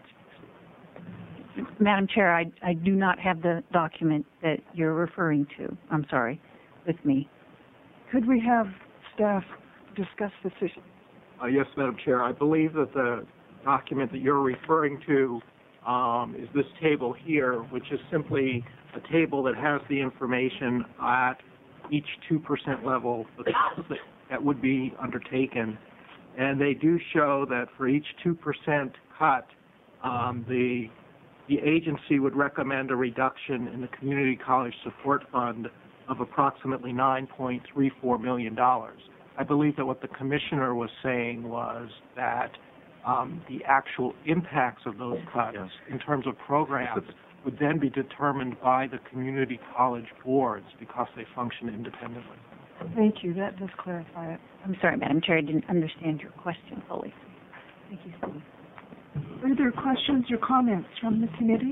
Madam Chair, I do not have the document that you're referring to, I'm sorry, with me. Could we have staff discuss this issue? Yes, Madam Chair. I believe that the document that you're referring to is this table here, which is simply a table that has the information at each 2% level that would be undertaken. And they do show that for each 2% cut, the agency would recommend a reduction in the Community College Support Fund of approximately $9.34 million. I believe that what the commissioner was saying was that the actual impacts of those cuts in terms of programs would then be determined by the community college boards because they function independently. Thank you. That does clarify it. I'm sorry, Madam Chair, I didn't understand your question fully. Thank you, Steve. Further questions or comments from the committee?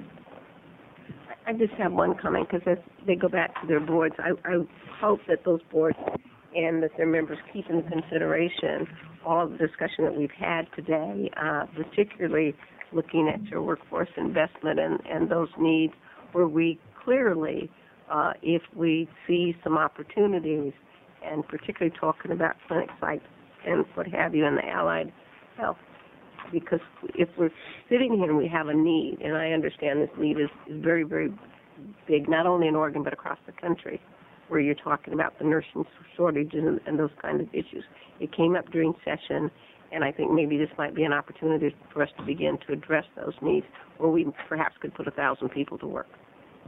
I just have one comment because as they go back to their boards, I hope that those boards and that their members keep in consideration all of the discussion that we've had today, particularly looking at your workforce investment and those needs where we clearly, if we see some opportunities, and particularly talking about clinic sites and what have you in the allied health, because if we're sitting here and we have a need, and I understand this need is very, very big, not only in Oregon but across the country, where you're talking about the nursing shortages and those kind of issues. It came up during session, and I think maybe this might be an opportunity for us to begin to address those needs, where we perhaps could put 1,000 people to work.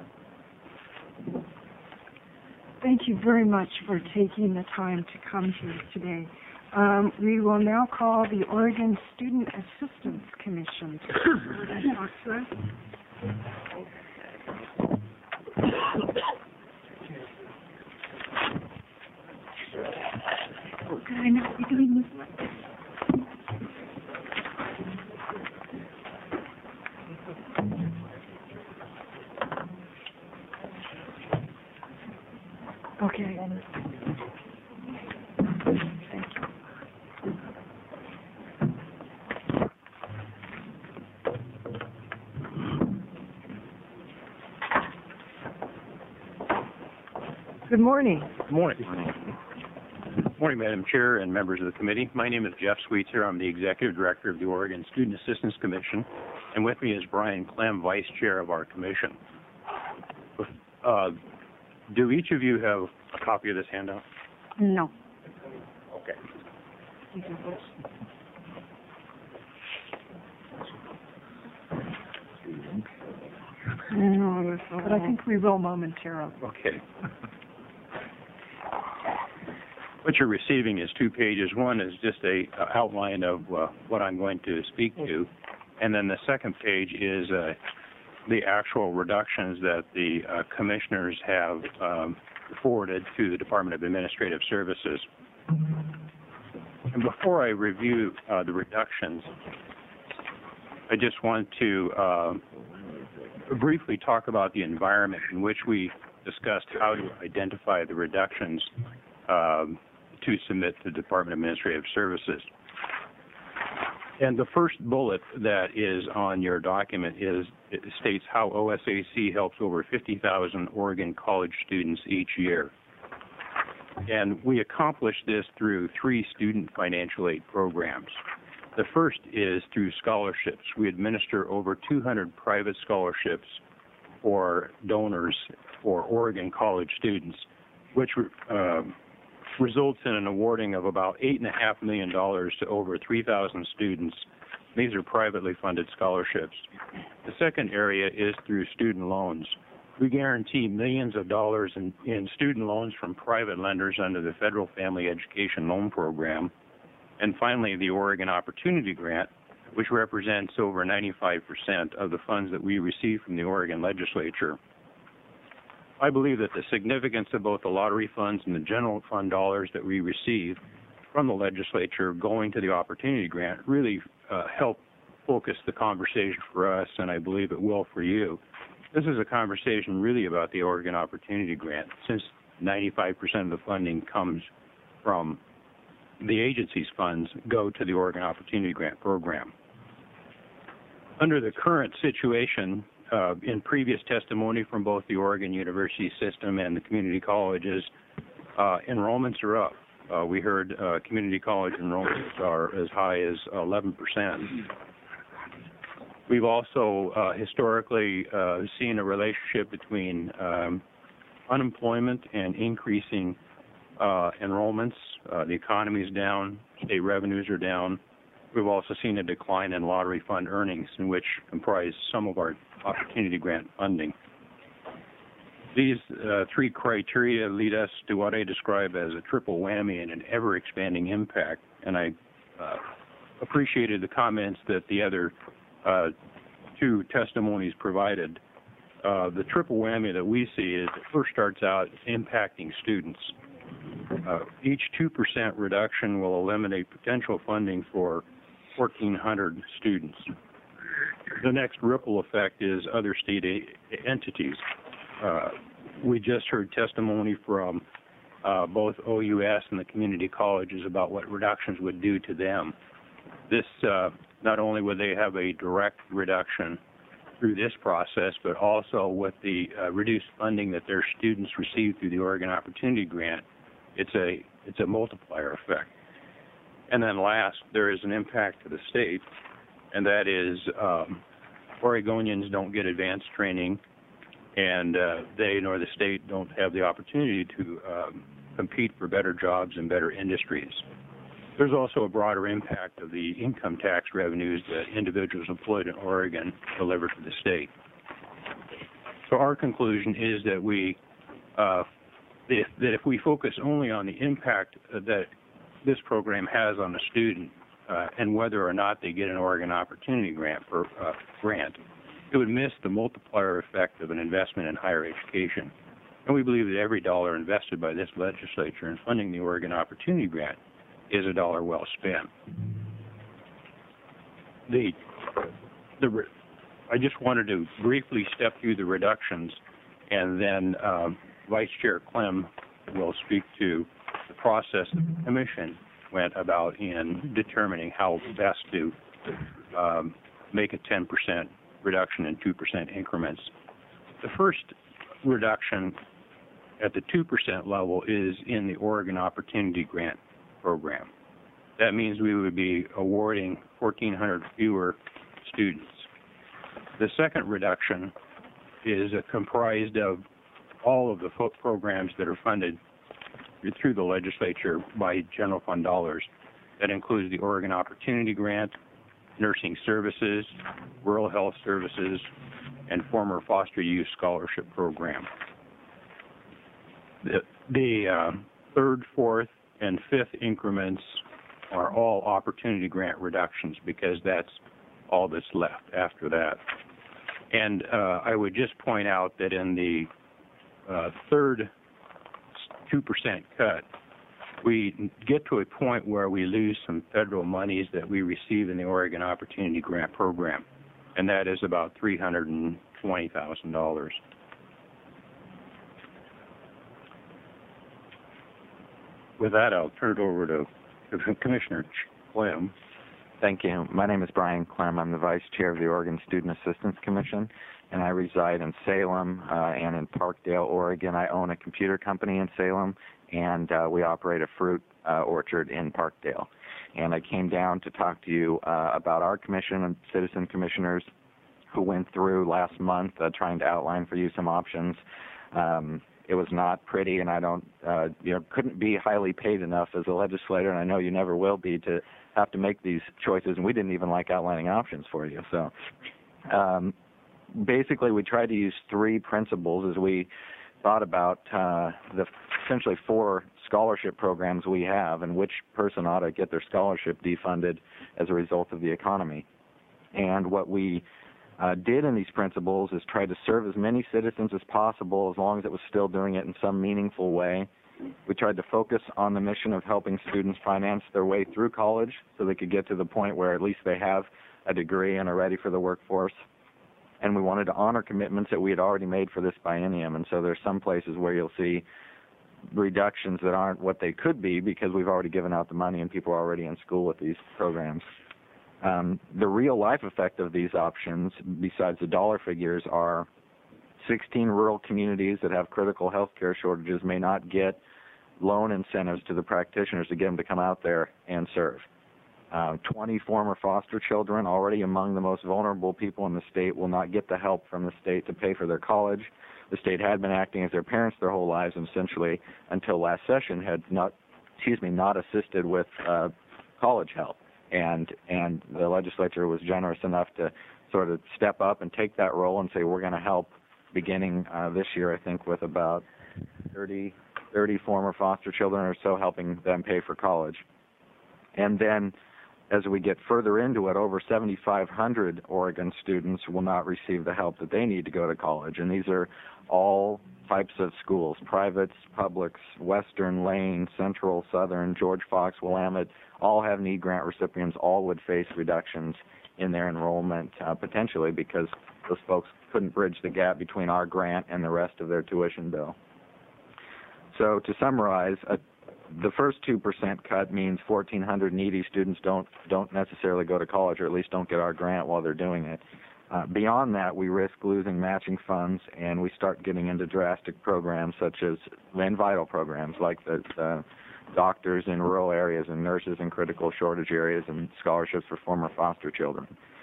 Thank you very much for taking the time to come here today. We will now call the Oregon Student Assistance Commission to talk to us. Could I not be doing this like this? Okay. Thank you. Good morning. Good morning. Good morning, Madam Chair and members of the committee. My name is Jeff Sweetser. I'm the Executive Director of the Oregon Student Assistance Commission, and with me is Brian Clem, Vice Chair of our commission. Do each of you have a copy of this handout? No. Okay. No, but I think we will momentarily. Okay. What you're receiving is 2 pages. One is just a outline of what I'm going to speak to, and then the second page is the actual reductions that the commissioners have forwarded to the Department of Administrative Services. And before I review the reductions, I just want to briefly talk about the environment in which we discussed how to identify the reductions to submit to the Department of Administrative Services. And the first bullet that is on your document it states how OSAC helps over 50,000 Oregon college students each year. And we accomplish this through 3 student financial aid programs. The first is through scholarships. We administer over 200 private scholarships for donors for Oregon college students, which results in an awarding of about $8.5 million to over 3,000 students. These are privately funded scholarships. The second area is through student loans. We guarantee millions of dollars in student loans from private lenders under the Federal Family Education Loan Program. And finally, the Oregon Opportunity Grant, which represents over 95% of the funds that we receive from the Oregon legislature. I believe that the significance of both the lottery funds and the general fund dollars that we receive from the legislature going to the Opportunity Grant really help focus the conversation for us, and I believe it will for you. This is a conversation really about the Oregon Opportunity Grant, since 95% of the funding comes from the agency's funds go to the Oregon Opportunity Grant program. Under the current situation, in previous testimony from both the Oregon University system and the community colleges, enrollments are up. We heard community college enrollments are as high as 11%. We've also historically seen a relationship between unemployment and increasing enrollments. The economy is down, state revenues are down. We've also seen a decline in lottery fund earnings, in which comprise some of our Opportunity Grant funding. These 3 criteria lead us to what I describe as a triple whammy and an ever-expanding impact, and I appreciated the comments that the other 2 testimonies provided. The triple whammy that we see is it first starts out impacting students. Each 2% reduction will eliminate potential funding for 1,400 students. The next ripple effect is other state entities. We just heard testimony from both OUS and the community colleges about what reductions would do to them. This, not only would they have a direct reduction through this process, but also with the reduced funding that their students receive through the Oregon Opportunity Grant, it's a multiplier effect. And then last, there is an impact to the state, and that is Oregonians don't get advanced training, and they nor the state don't have the opportunity to compete for better jobs and better industries. There's also a broader impact of the income tax revenues that individuals employed in Oregon deliver to the state. So our conclusion is that if we focus only on the impact that this program has on a student and whether or not they get an Oregon Opportunity Grant, it would miss the multiplier effect of an investment in higher education. And we believe that every dollar invested by this legislature in funding the Oregon Opportunity Grant is a dollar well spent. I just wanted to briefly step through the reductions, and then Vice Chair Clem will speak to the process that the Commission went about in determining how best to make a 10% reduction in 2% increments. The first reduction at the 2% level is in the Oregon Opportunity Grant program. That means we would be awarding 1,400 fewer students. The second reduction is comprised of all of the programs that are funded through the legislature by general fund dollars. That includes the Oregon Opportunity Grant, nursing services, rural health services, and former foster youth scholarship program. The third, fourth, and fifth increments are all Opportunity Grant reductions because that's all that's left after that. And I would just point out that in the third 2% cut, we get to a point where we lose some federal monies that we receive in the Oregon Opportunity Grant program. and that is about $320,000. With that, I'll turn it over to Commissioner Clem. Thank you. My name is Brian Clem. I'm the Vice Chair of the Oregon Student Assistance Commission, and I reside in Salem and in Parkdale, Oregon. I own a computer company in Salem, and we operate a fruit orchard in Parkdale. And I came down to talk to you about our commission and citizen commissioners who went through last month trying to outline for you some options. It was not pretty, and I don't, couldn't be highly paid enough as a legislator, and I know you never will be, to have to make these choices, and we didn't even like outlining options for you. So basically we tried to use three principles as we thought about the essentially 4 scholarship programs we have and which person ought to get their scholarship defunded as a result of the economy. And what we did in these principles is try to serve as many citizens as possible as long as it was still doing it in some meaningful way. We tried to focus on the mission of helping students finance their way through college so they could get to the point where at least they have a degree and are ready for the workforce. And we wanted to honor commitments that we had already made for this biennium. And so there's some places where you'll see reductions that aren't what they could be because we've already given out the money and people are already in school with these programs. The real-life effect of these options, besides the dollar figures, are 16 rural communities that have critical health care shortages may not get loan incentives to the practitioners to get them to come out there and serve. 20 former foster children, already among the most vulnerable people in the state, will not get the help from the state to pay for their college. The state had been acting as their parents their whole lives, and essentially until last session had not assisted with college help. And the legislature was generous enough to sort of step up and take that role and say we're going to help beginning this year, I think, with about 30 former foster children or so, helping them pay for college. And then as we get further into it, over 7,500 Oregon students will not receive the help that they need to go to college. And these are all types of schools, privates, publics, Western, Lane, Central, Southern, George Fox, Willamette, all have need grant recipients, all would face reductions in their enrollment potentially because those folks couldn't bridge the gap between our grant and the rest of their tuition bill. So to summarize, the first 2% cut means 1,400 needy students don't necessarily go to college, or at least don't get our grant while they're doing it. Beyond that, we risk losing matching funds, and we start getting into drastic programs such as vital programs like the doctors in rural areas and nurses in critical shortage areas and scholarships for former foster children.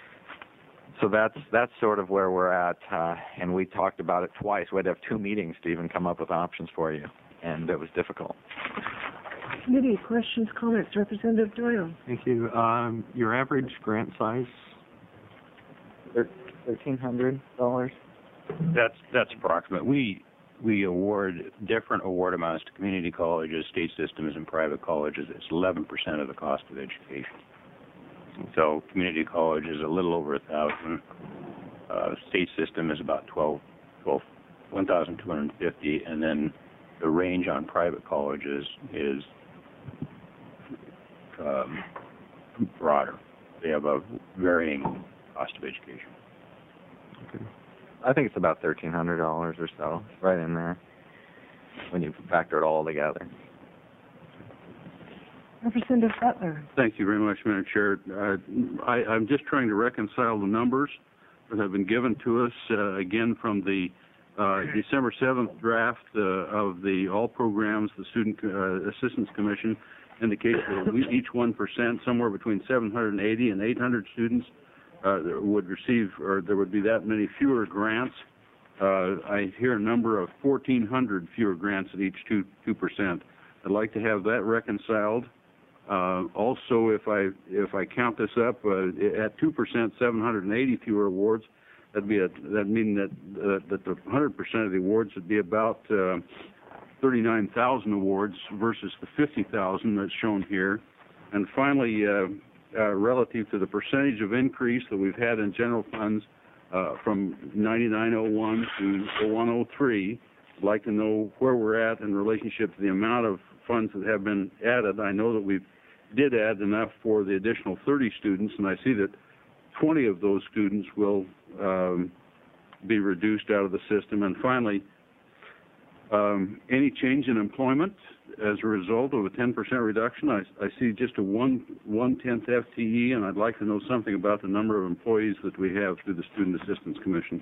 So that's sort of where we're at, and we talked about it twice. We had to have 2 meetings to even come up with options for you, and it was difficult. Committee, questions, comments? Representative Doyle. Thank you. Your average grant size? $1,300. That's approximate. We award different award amounts to community colleges, state systems, and private colleges. It's 11% of the cost of education. So community college is a little over $1,000. State system is about $1,250, and then the range on private colleges is broader. They have a varying cost of education. Okay. I think it's about $1,300 or so, right in there, when you factor it all together. Representative Butler. Thank you very much, Madam Chair. I'm just trying to reconcile the numbers that have been given to us, again, from the December 7th draft of the all programs. The Student Assistance Commission indicates that each 1%, somewhere between 780 and 800 students would receive, or there would be that many fewer grants. I hear a number of 1,400 fewer grants at each 2%. I'd like to have that reconciled. Also, if I count this up, at 2%, 780 fewer awards. That'd mean that the 100% of the awards would be about 39,000 awards versus the 50,000 that's shown here. And finally, relative to the percentage of increase that we've had in general funds from 9901 to 0103, I'd like to know where we're at in relationship to the amount of funds that have been added. I know that we did add enough for the additional 30 students, and I see that 20 of those students will be reduced out of the system. And finally, any change in employment as a result of a 10% reduction, I see just a one-tenth FTE, and I'd like to know something about the number of employees that we have through the Student Assistance Commission.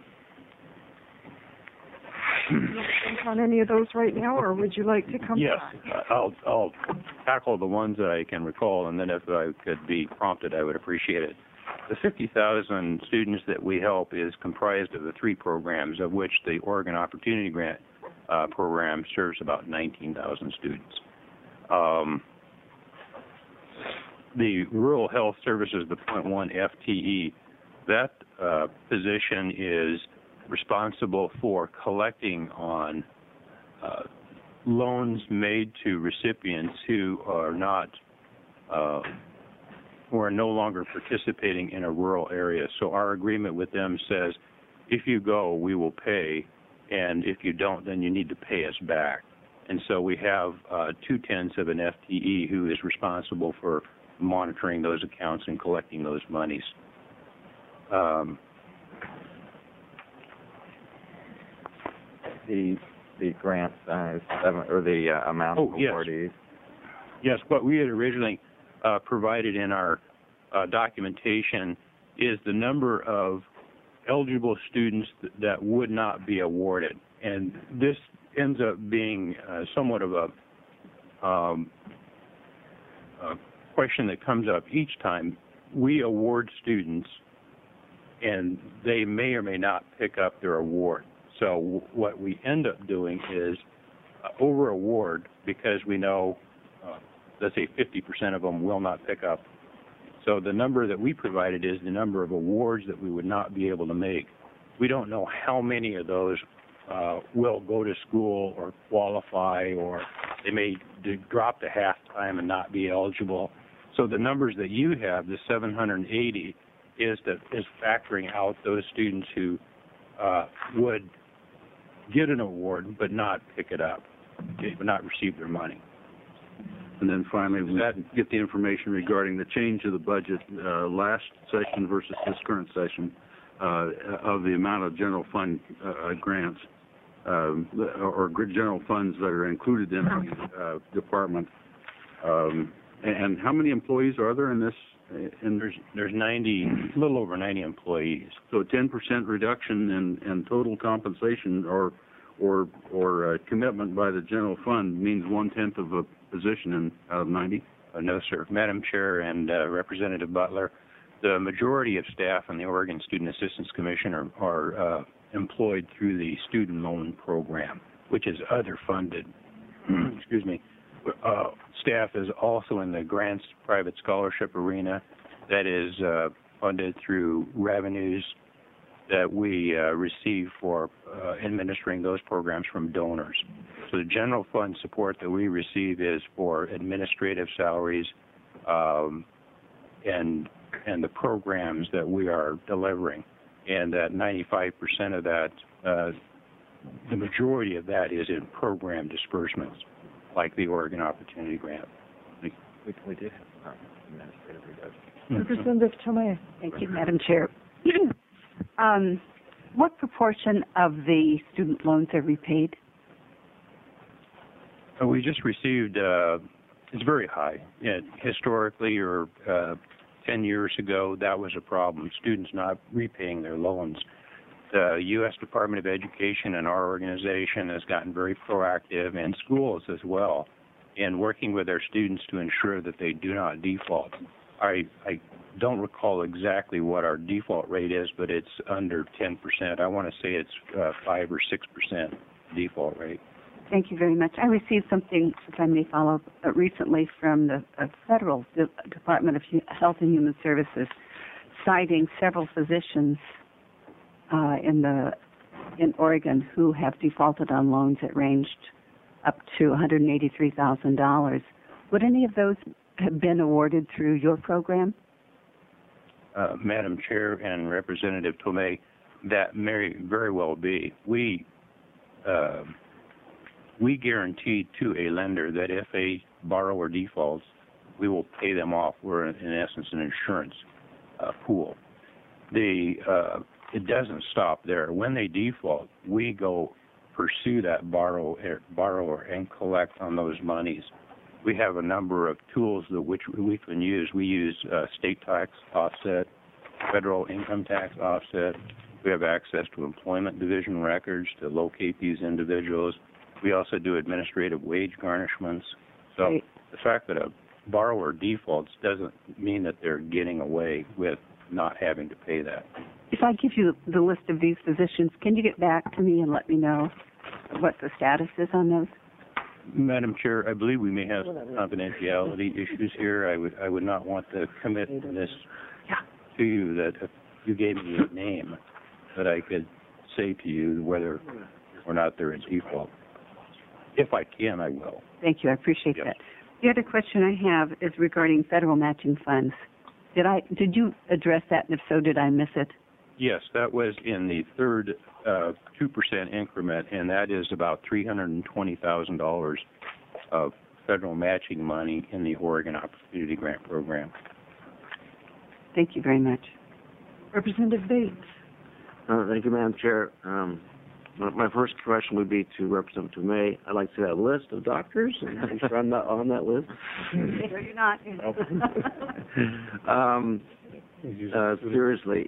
Do you think on any of those right now, or would you like to come Yes, back? I'll tackle the ones that I can recall, and then if I could be prompted, I would appreciate it. The 50,000 students that we help is comprised of the 3 programs, of which the Oregon Opportunity Grant program serves about 19,000 students. The Rural Health Services, the .1 FTE, that position is responsible for collecting on loans made to recipients who are not who are no longer participating in a rural area. So our agreement with them says, if you go, we will pay, and if you don't, then you need to pay us back. And so we have 2/10 of an FTE who is responsible for monitoring those accounts and collecting those monies. The grant size, or the amount of awardees. Yes, what we had originally provided in our documentation is the number of eligible students that would not be awarded. And this ends up being somewhat of a question that comes up each time. We award students, and they may or may not pick up their award. So what we end up doing is over-award because we know, let's say 50% of them will not pick up. So the number that we provided is the number of awards that we would not be able to make. We don't know how many of those will go to school or qualify, or they may drop to halftime and not be eligible. So the numbers that you have, the 780, is factoring out those students who would get an award but not pick it up, but not receive their money. And then finally, we get the information regarding the change of the budget last session versus this current session of the amount of general fund grants or general funds that are included in the department. And how many employees are there in this? There's 90, a little over 90 employees. So a 10% reduction in total compensation or commitment by the general fund means 1/10 of a position out of 90? No, sir. Madam Chair and Representative Butler, the majority of staff in the Oregon Student Assistance Commission are employed through the student loan program, which is other funded. Excuse me. Staff is also in the grants private scholarship arena that is funded through revenues that we receive for administering those programs from donors. So the general fund support that we receive is for administrative salaries and the programs that we are delivering. And that 95% of that, the majority of that is in program disbursements, like the Oregon Opportunity Grant. We did have administrative reduction. Representative Tomei. Thank you, Madam Chair. What proportion of the student loans are repaid? We just received, it's very high. Historically, or 10 years ago, that was a problem, students not repaying their loans. The U.S. Department of Education and our organization has gotten very proactive, and schools as well, in working with their students to ensure that they do not default. I don't recall exactly what our default rate is, but it's under 10%. I want to say it's 5 or 6% default rate. Thank you very much. I received something, if I may follow up, recently from the Federal Department of Health and Human Services, citing several physicians in Oregon who have defaulted on loans that ranged up to $183,000. Would any of those have been awarded through your program? Madam Chair and Representative Tomei, that may very well be. We guarantee to a lender that if a borrower defaults, we will pay them off. We're, in essence, an insurance pool. It doesn't stop there. When they default, we go pursue that borrower and collect on those monies. We have a number of tools which we can use. We use state tax offset, federal income tax offset. We have access to employment division records to locate these individuals. We also do administrative wage garnishments. So Great. the fact that a borrower defaults doesn't mean that they're getting away with not having to pay that. If I give you the list of these positions, can you get back to me and let me know what the status is on those? Madam Chair, I believe we may have some confidentiality issues here. I would not want to commit this to you that if you gave me a name that I could say to you whether or not they're in default. If I can, I will. Thank you. I appreciate Yep. that. The other question I have is regarding federal matching funds. Did you address that, and if so, did I miss it? Yes, that was in the third 2% increment, and that is about $320,000 of federal matching money in the Oregon Opportunity Grant Program. Thank you very much. Representative Bates. Thank you, Madam Chair. My first question would be to Representative May. I'd like to see that list of doctors, and I'm sure I'm not on that list. No, you're not. Seriously,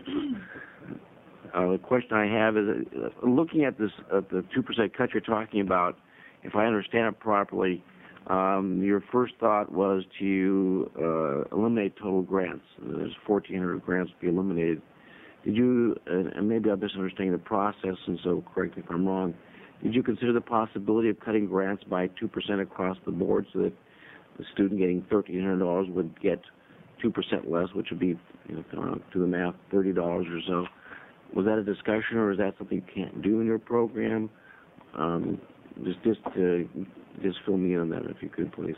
the question I have is, looking at this, the 2% cut you're talking about, if I understand it properly, your first thought was to eliminate total grants. There's 1,400 grants to be eliminated. Did you, and maybe I'm misunderstanding the process, and so correct me if I'm wrong, did you consider the possibility of cutting grants by 2% across the board so that the student getting $1,300 would get 2% less, which would be, to the math, $30 or so? Was that a discussion, or is that something you can't do in your program? Just fill me in on that, if you could, please.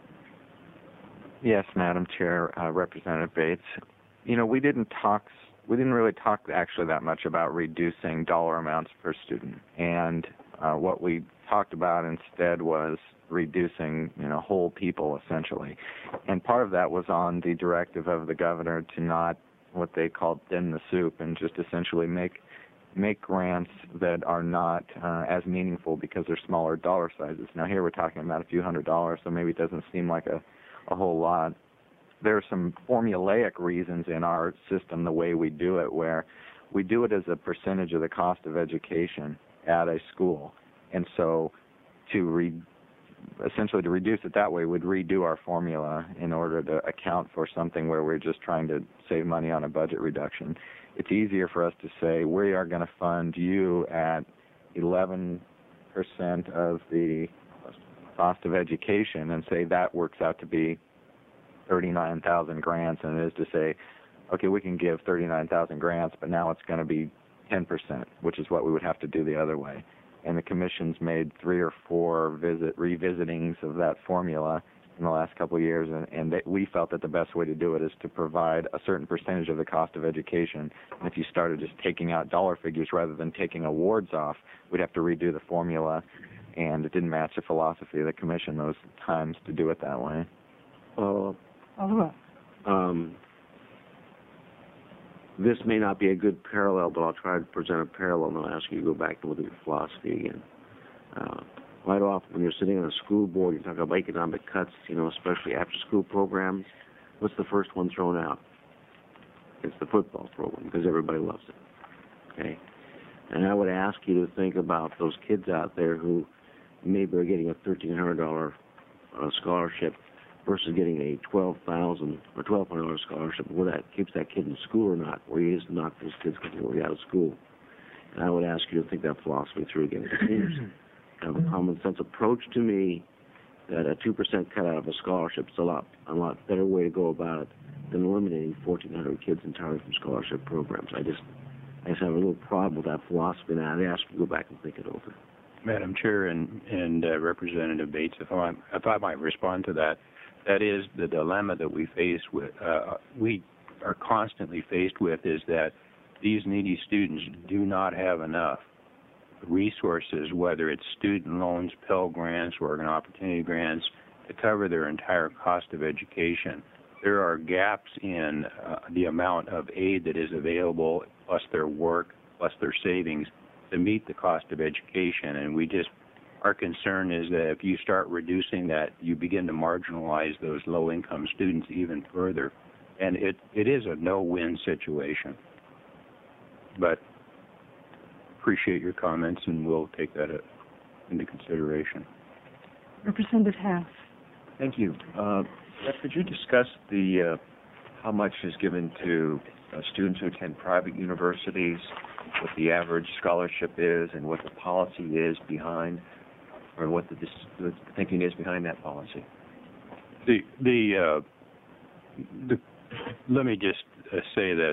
Yes, Madam Chair, Representative Bates. We didn't really talk actually that much about reducing dollar amounts per student. And what we talked about instead was reducing, whole people, essentially. And part of that was on the directive of the governor to not what they called thin the soup and just essentially make grants that are not as meaningful because they're smaller dollar sizes. Now, here we're talking about a few $100s, so maybe it doesn't seem like a whole lot. There are some formulaic reasons in our system, the way we do it, where we do it as a percentage of the cost of education at a school. And so essentially to reduce it that way, we'd redo our formula in order to account for something where we're just trying to save money on a budget reduction. It's easier for us to say, we are going to fund you at 11% of the cost of education, and say that works out to be 39,000 grants, and it is to say, okay, we can give 39,000 grants, but now it's going to be 10%, which is what we would have to do the other way. And the Commission's made 3 or 4 revisitings of that formula in the last couple of years, and we felt that the best way to do it is to provide a certain percentage of the cost of education. And if you started just taking out dollar figures rather than taking awards off, we'd have to redo the formula, and it didn't match the philosophy of the Commission those times to do it that way. This may not be a good parallel, but I'll try to present a parallel, and I'll ask you to go back and look at your philosophy again. Quite often when you're sitting on a school board, you talk about economic cuts, especially after-school programs. What's the first one thrown out? It's the football program, because everybody loves it. Okay? And I would ask you to think about those kids out there who maybe are getting a $1,300 scholarship versus getting a $12,000 or $1,200 scholarship, where that keeps that kid in school or not, where you just knock those kids completely out of school. And I would ask you to think that philosophy through again. It seems kind of a common sense approach to me that a 2% cut out of a scholarship is a lot better way to go about it than eliminating 1,400 kids entirely from scholarship programs. I just have a little problem with that philosophy, and I'd ask you to go back and think it over. Madam Chair and Representative Bates, if I might respond to that. That is the dilemma that we are constantly faced with, is that these needy students do not have enough resources, whether it's student loans, Pell Grants, Oregon Opportunity Grants, to cover their entire cost of education. there are gaps in the amount of aid that is available, plus their work, plus their savings, to meet the cost of education. And our concern is that if you start reducing that, you begin to marginalize those low-income students even further. And it is a no-win situation. But appreciate your comments, and we'll take that into consideration. Representative Haas. Thank you. Jeff, could you discuss how much is given to students who attend private universities, what the average scholarship is, and what the policy is behind, or what the thinking is behind that policy? Let me just say that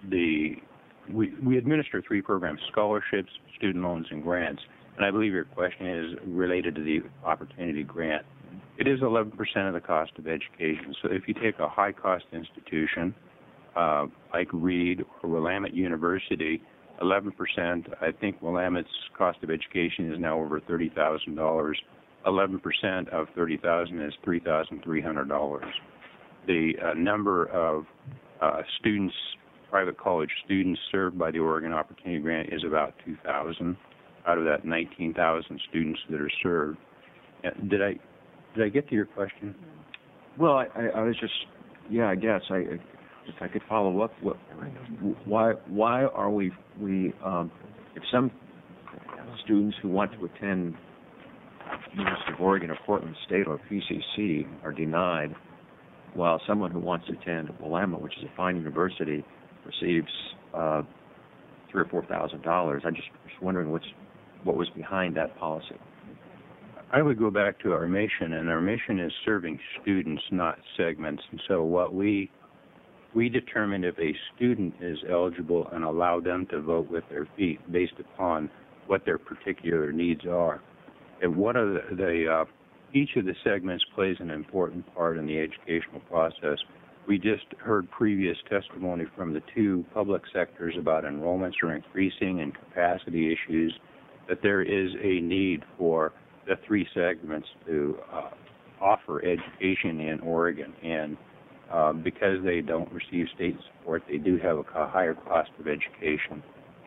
we administer 3 programs: scholarships, student loans, and grants. And I believe your question is related to the Opportunity Grant. It is 11% of the cost of education. So if you take a high-cost institution like Reed or Willamette University, 11%, I think Willamette's cost of education is now over $30,000. 11% of $30,000 is $3,300. The number of students, private college students served by the Oregon Opportunity Grant is about 2,000 out of that 19,000 students that are served. Did I get to your question? Well, I was just, I guess if I could follow up, why are we if some students who want to attend University of Oregon or Portland State or PCC are denied, while someone who wants to attend Willamette, which is a fine university, receives $3,000 or $4,000? I just was wondering what was behind that policy. I would go back to our mission, and our mission is serving students, not segments. And so what we determine if a student is eligible and allow them to vote with their feet based upon what their particular needs are. And one of each of the segments plays an important part in the educational process. We just heard previous testimony from the 2 public sectors about enrollments are increasing and capacity issues, that there is a need for the 3 segments to offer education in Oregon. And because they don't receive state support, they do have a higher cost of education.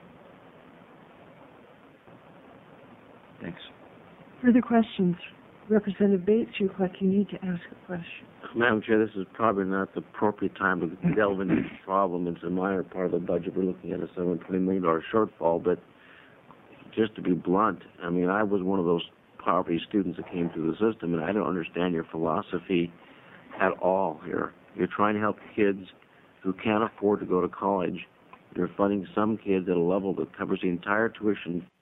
Thanks. Further questions? Representative Bates, you look like you need to ask a question. Madam Chair, this is probably not the appropriate time to delve into this problem. It's a minor part of the budget. We're looking at a $720 million shortfall, but just to be blunt, I mean, I was one of those poverty students that came through the system, and I don't understand your philosophy at all here. You're trying to help kids who can't afford to go to college. You're funding some kids at a level that covers the entire tuition